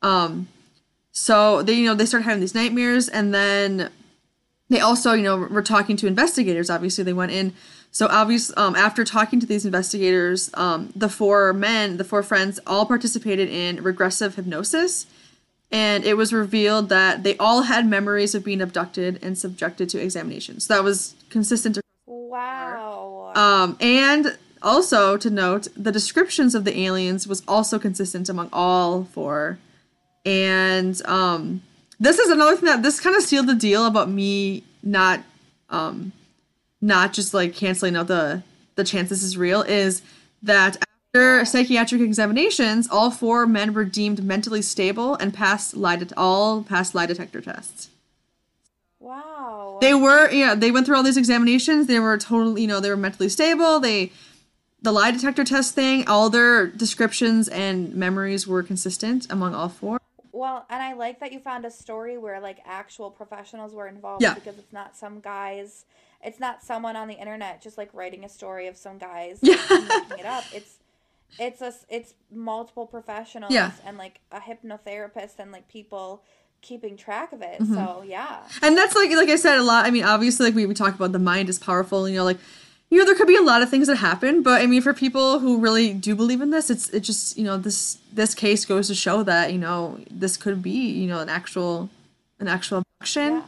So they started having these nightmares, and then they also, were talking to investigators. Obviously, they went in. So after talking to these investigators, the 4 friends all participated in regressive hypnosis, and it was revealed that they all had memories of being abducted and subjected to examination. So that was consistent. Wow. And also to note, the descriptions of the aliens was also consistent among all 4. And this is another thing that this kind of sealed the deal about me not just canceling out the chance this is real, is that After psychiatric examinations, all 4 men were deemed mentally stable and passed lie detector tests. Wow. They went through all these examinations. They were totally, they were mentally stable. The lie detector test thing, all their descriptions and memories were consistent among all 4. Well, and I like that you found a story where like actual professionals were involved, because it's not someone on the internet just like writing a story of some guys making it up. It's multiple professionals and like a hypnotherapist and like people keeping track of it. So and that's like I said a lot. I mean, obviously, like we talk about the mind is powerful. There could be a lot of things that happen, but I mean, for people who really do believe in this, it just this case goes to show that this could be an actual abduction.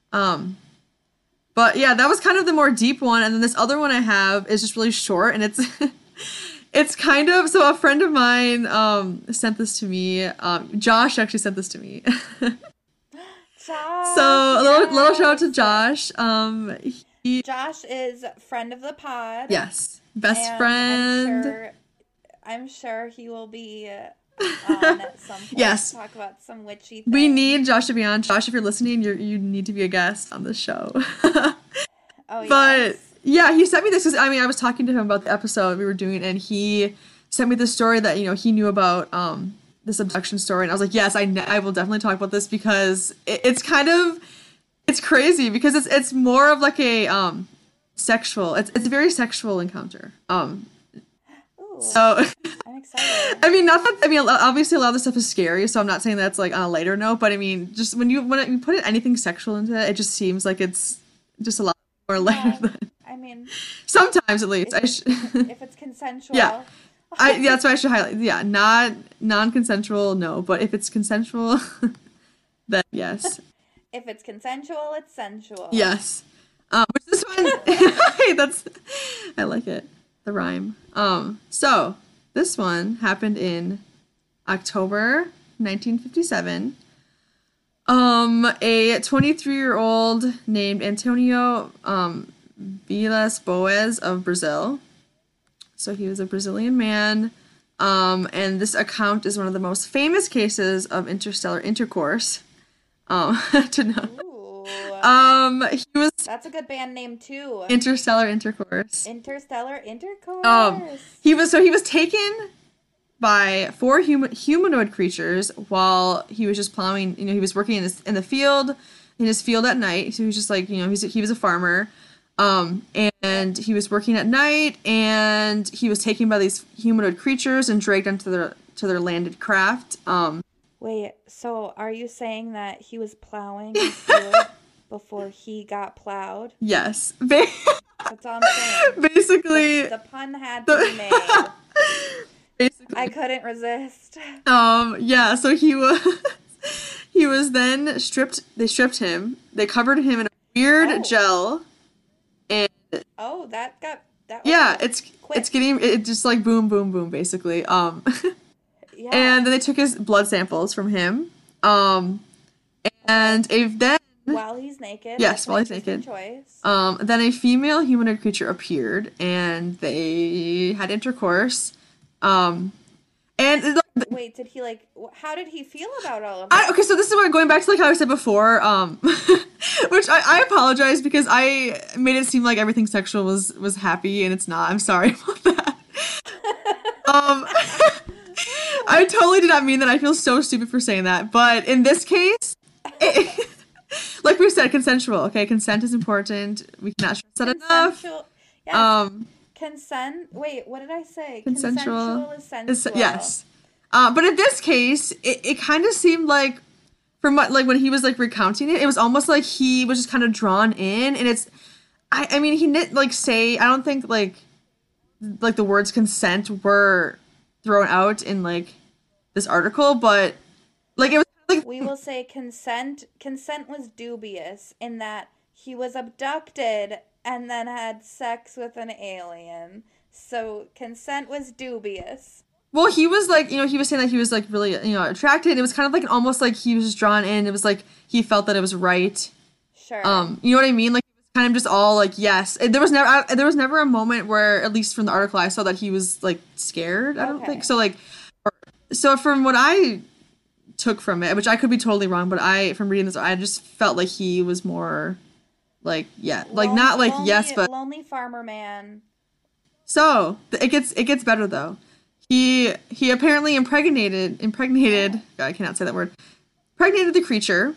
But yeah, that was kind of the more deep one, and then this other one I have is just really short, and it's it's kind of, so a friend of mine sent this to me. Josh actually sent this to me. Josh, so a little shout out to Josh. Josh is friend of the pod. Yes, best friend. I'm sure he will be on at some point. Yes, talk about some witchy things. We need Josh to be on. Josh, if you're listening, you need to be a guest on this show. But yeah, he sent me this because I was talking to him about the episode we were doing, and he sent me this story that he knew about this abduction story, and I was like, yes, I will definitely talk about this because it's kind of. It's crazy because it's more of like a sexual. It's a very sexual encounter. So I'm excited. Obviously a lot of this stuff is scary, so I'm not saying that's like on a lighter note, but I mean, just when you put anything sexual into it, it just seems like it's just a lot more lighter than. I mean, sometimes at least. If it's consensual. Yeah. That's why I should highlight. Yeah, not non-consensual, no, but if it's consensual, then yes. If it's consensual, it's sensual. Yes. Which this one, I like it. The rhyme. So this one happened in October 1957. A 23-year-old named Antonio Vilas Boas of Brazil. So he was a Brazilian man. And this account is one of the most famous cases of interstellar intercourse. To know. He was. That's a good band name too. Interstellar Intercourse. Interstellar Intercourse. He was taken by 4 humanoid creatures while he was just plowing. He was working in his field at night. So he was just like, he was a farmer. And he was working at night, and he was taken by these humanoid creatures and dragged onto their landed craft. Wait, so are you saying that he was plowing his field before he got plowed? Yes. That's all I'm saying. Basically. The pun had to be made. Basically. I couldn't resist. Yeah, so he was then stripped. They stripped him. They covered him in a weird gel. And it's getting it just like boom, boom, boom, basically. Yeah. And then they took his blood samples from him. And then while he's naked. Yes, while he's naked. Choice. Then a female humanoid creature appeared, and they had intercourse. Wait, did he how did he feel about all of that? Okay, so this is going back to how I said before, which I apologize because I made it seem like everything sexual was happy, and it's not. I'm sorry about that. I totally did not mean that. I feel so stupid for saying that. But in this case, like we said, consensual. Okay, consent is important. We cannot stress that enough. Yes. Consent. Wait, what did I say? Consensual is sensual. Yes. But in this case, it kind of seemed like, from what, when he was recounting it, it was almost like he was just kind of drawn in, and it's, I mean, he didn't say. I don't think the words consent were thrown out in this article, but it was we will say consent was dubious in that he was abducted and then had sex with an alien. So consent was dubious. Well, he was he was saying that he was really attracted. It was kind of almost like he was just drawn in. It was he felt that it was right. Sure. You know what I mean? It was kind of just all like yes. There was never a moment where, at least from the article I saw, that he was like scared. I don't think Okay. so. Like, so from what I took from it, which I could be totally wrong, but from reading this, I just felt like he was more like yeah, like not like yes, but Lonely farmer man. so it gets better though. He apparently impregnated. Oh. God, I cannot say that word. Impregnated the creature.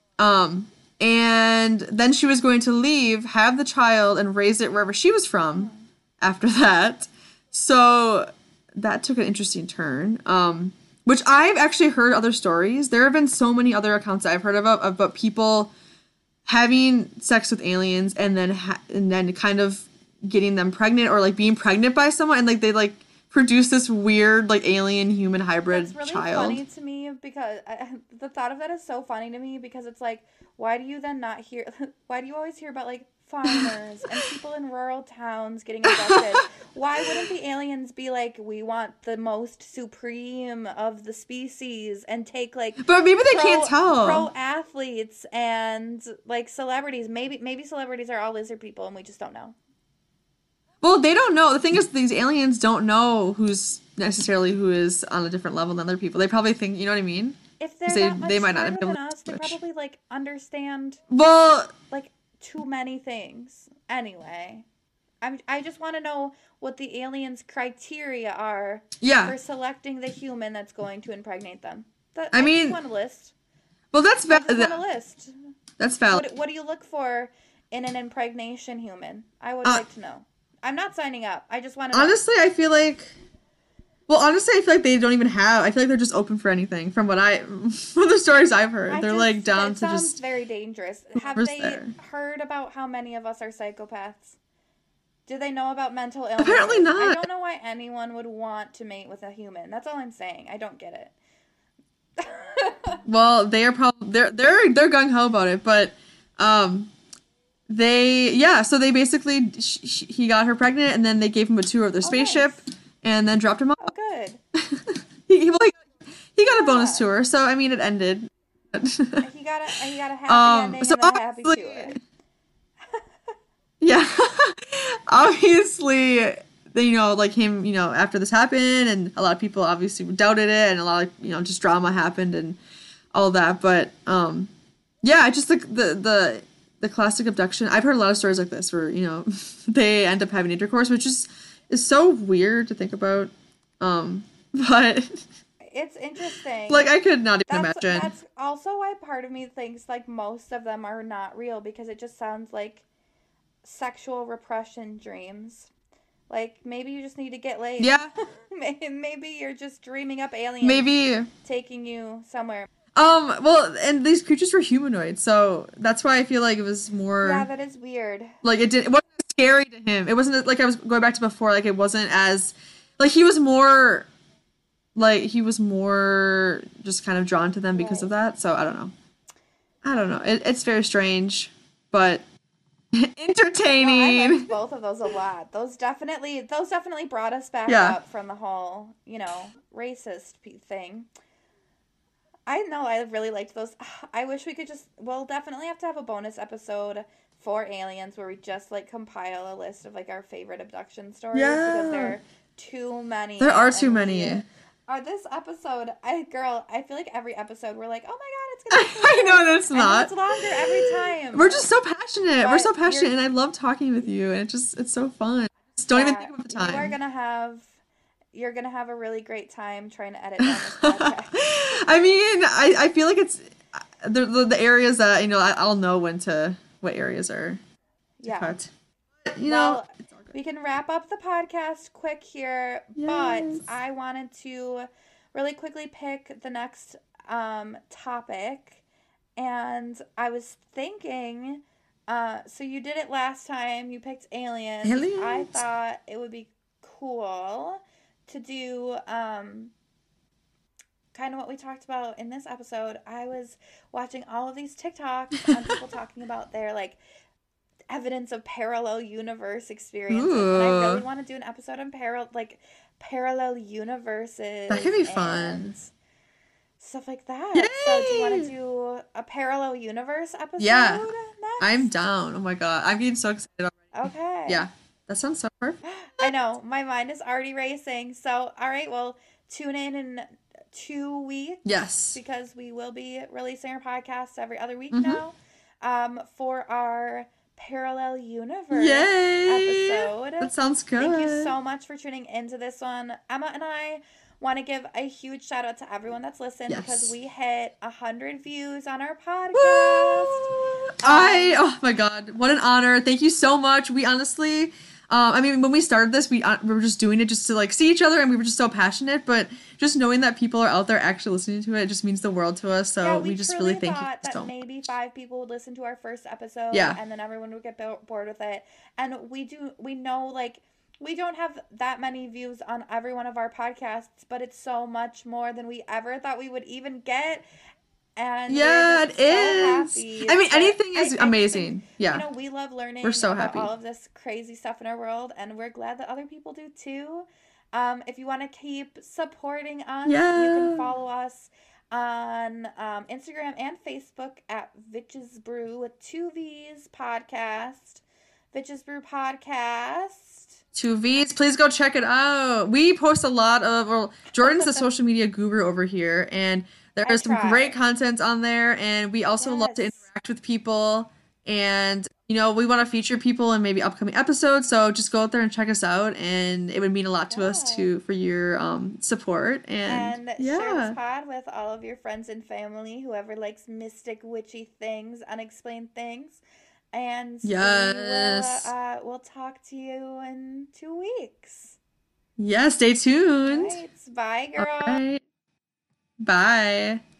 And then she was going to leave, have the child, and raise it wherever she was from Hmm. after that. So that took an interesting turn. Which I've actually heard other stories. There have been so many other accounts that I've heard about people having sex with aliens and then kind of getting them pregnant, or like being pregnant by someone, and like they like produce this weird like alien human hybrid That's really child. funny to me because the thought of that is so funny to me because it's like, why do you then not hear? Why do you always hear about like farmers and people in rural towns getting abducted? Why wouldn't the aliens be like, we want the most supreme of the species and take like But maybe they can't pro tell. athletes and like celebrities? Maybe celebrities are all lizard people and we just don't know. Well, they don't know. The thing is, these aliens don't know who is on a different level than other people. They probably think, you know what I mean? If Because they're they that they much might not smarter have been than able to us, they switch. probably like understand Well, like too many things. Anyway, I just want to know what the aliens' criteria are yeah. for selecting the human that's going to impregnate them. That I I just mean, want a list. well, that's I just want a list. that's valid. What do you look for in an impregnation human? I would Uh, like to know. I'm not signing up. I just want to know. honestly, I feel like. Well, honestly, I feel like they don't even have. I feel like they're just open for anything. From from the stories I've heard, they're like down That to sounds just very dangerous. Have whoever's they there. heard about how many of us are psychopaths? Do they know about mental Apparently illnesses? I not. don't know why anyone would want to mate with a human. That's all I'm saying. I don't get it. Well, they are probably they're gung ho about it, but um, so they basically he got her pregnant, and then they gave him a tour of their Oh, spaceship, nice. and then dropped him off. Oh, good. Well, he got a bonus Yeah. tour, so I mean it ended. He got a happy ending So and then a happy obviously, tour. yeah, obviously, like him, after this happened, and a lot of people obviously doubted it, and a lot of just drama happened and all that. But yeah, just the classic abduction. I've heard a lot of stories like this where they end up having intercourse, which is so weird to think about. But It's interesting. like I could not even imagine. That's also why part of me thinks like most of them are not real because it just sounds like sexual repression dreams. Like maybe you just need to get laid. Yeah, Maybe you're just dreaming up aliens maybe. taking you somewhere. Well, and these creatures were humanoid, so that's why I feel like it was more Yeah, that is weird. like it wasn't as scary to him. It wasn't like I was going back to before, like it wasn't as like he was more just kind of drawn to them because of Right. that. So I don't know. It's very strange, but No, I entertaining. liked both of those a lot. Those definitely brought us back Yeah. up from the whole, racist thing. I know I really liked those. I wish we could we'll definitely have to have a bonus episode for aliens where we just like compile a list of like our favorite abduction stories because there Yeah. are too many. There are too and many. this episode, I feel like every episode we're like, oh my god, it's gonna be so I know good. that's I know not. it's longer every time. We're just so passionate. We're But so passionate, you're and I love talking with you, and it's so fun. Just don't even yeah, think about the you are time. gonna have you're gonna have a really great time trying to edit down this podcast. I mean, I feel like it's the areas that I'll know what areas are to Yeah. cut. But, Well, it's all good. we can wrap up the podcast quick here, but Yes. I wanted to really quickly pick the next topic. And I was thinking, so you did it last time, you picked aliens. I Aliens. thought it would be cool to do kind of what we talked about in this episode. I was watching all of these TikToks on people talking about their like evidence of parallel universe experiences, and I really Ooh, want to do an episode on parallel universes. that could be And fun. stuff like that. Yay! So do you want to do a parallel universe episode Yeah, next? I'm down. Oh my god, I'm getting so excited already. Okay. Yeah, that sounds so perfect. I know. My mind is already racing. So, all right. Well, tune in 2 weeks. Yes. Because we will be releasing our podcast every other week Mm-hmm. now for our parallel universe Yay! episode. That sounds good. Thank you so much for tuning into this one. Emma and I want to give a huge shout out to everyone that's listened because we hit 100 views on our podcast. Oh my god, what an honor. Thank you so much. We honestly, I mean, when we started this, we were just doing it just to like see each other, and we were just so passionate, but just knowing that people are out there actually listening to it just means the world to us. So we just really thank you so much. Maybe 5 people would listen to our first episode, and then everyone would get bored with it. And we know, like, we don't have that many views on every one of our podcasts, but it's so much more than we ever thought we would even get. And yeah, it is. Happy. I mean, anything is amazing. Yeah. You know, we love learning we're so about happy. all of this crazy stuff in our world, and we're glad that other people do too. If you want to keep supporting us, you can follow us on Instagram and Facebook at Vitch's Brew with 2 V's podcast. Vitch's Brew podcast. 2 V's. Please go check it out. We post a lot of, well, Jordan's the social media guru over here, and there's some great content on there, and we also love to interact with people, and, you know, we want to feature people in maybe upcoming episodes, so just go out there and check us out, and it would mean a lot to us for your support, and share this pod with all of your friends and family, whoever likes mystic, witchy things, unexplained things. And we'll talk to you in 2 weeks. Yeah, stay tuned. Right. Bye, girl. All right. Bye.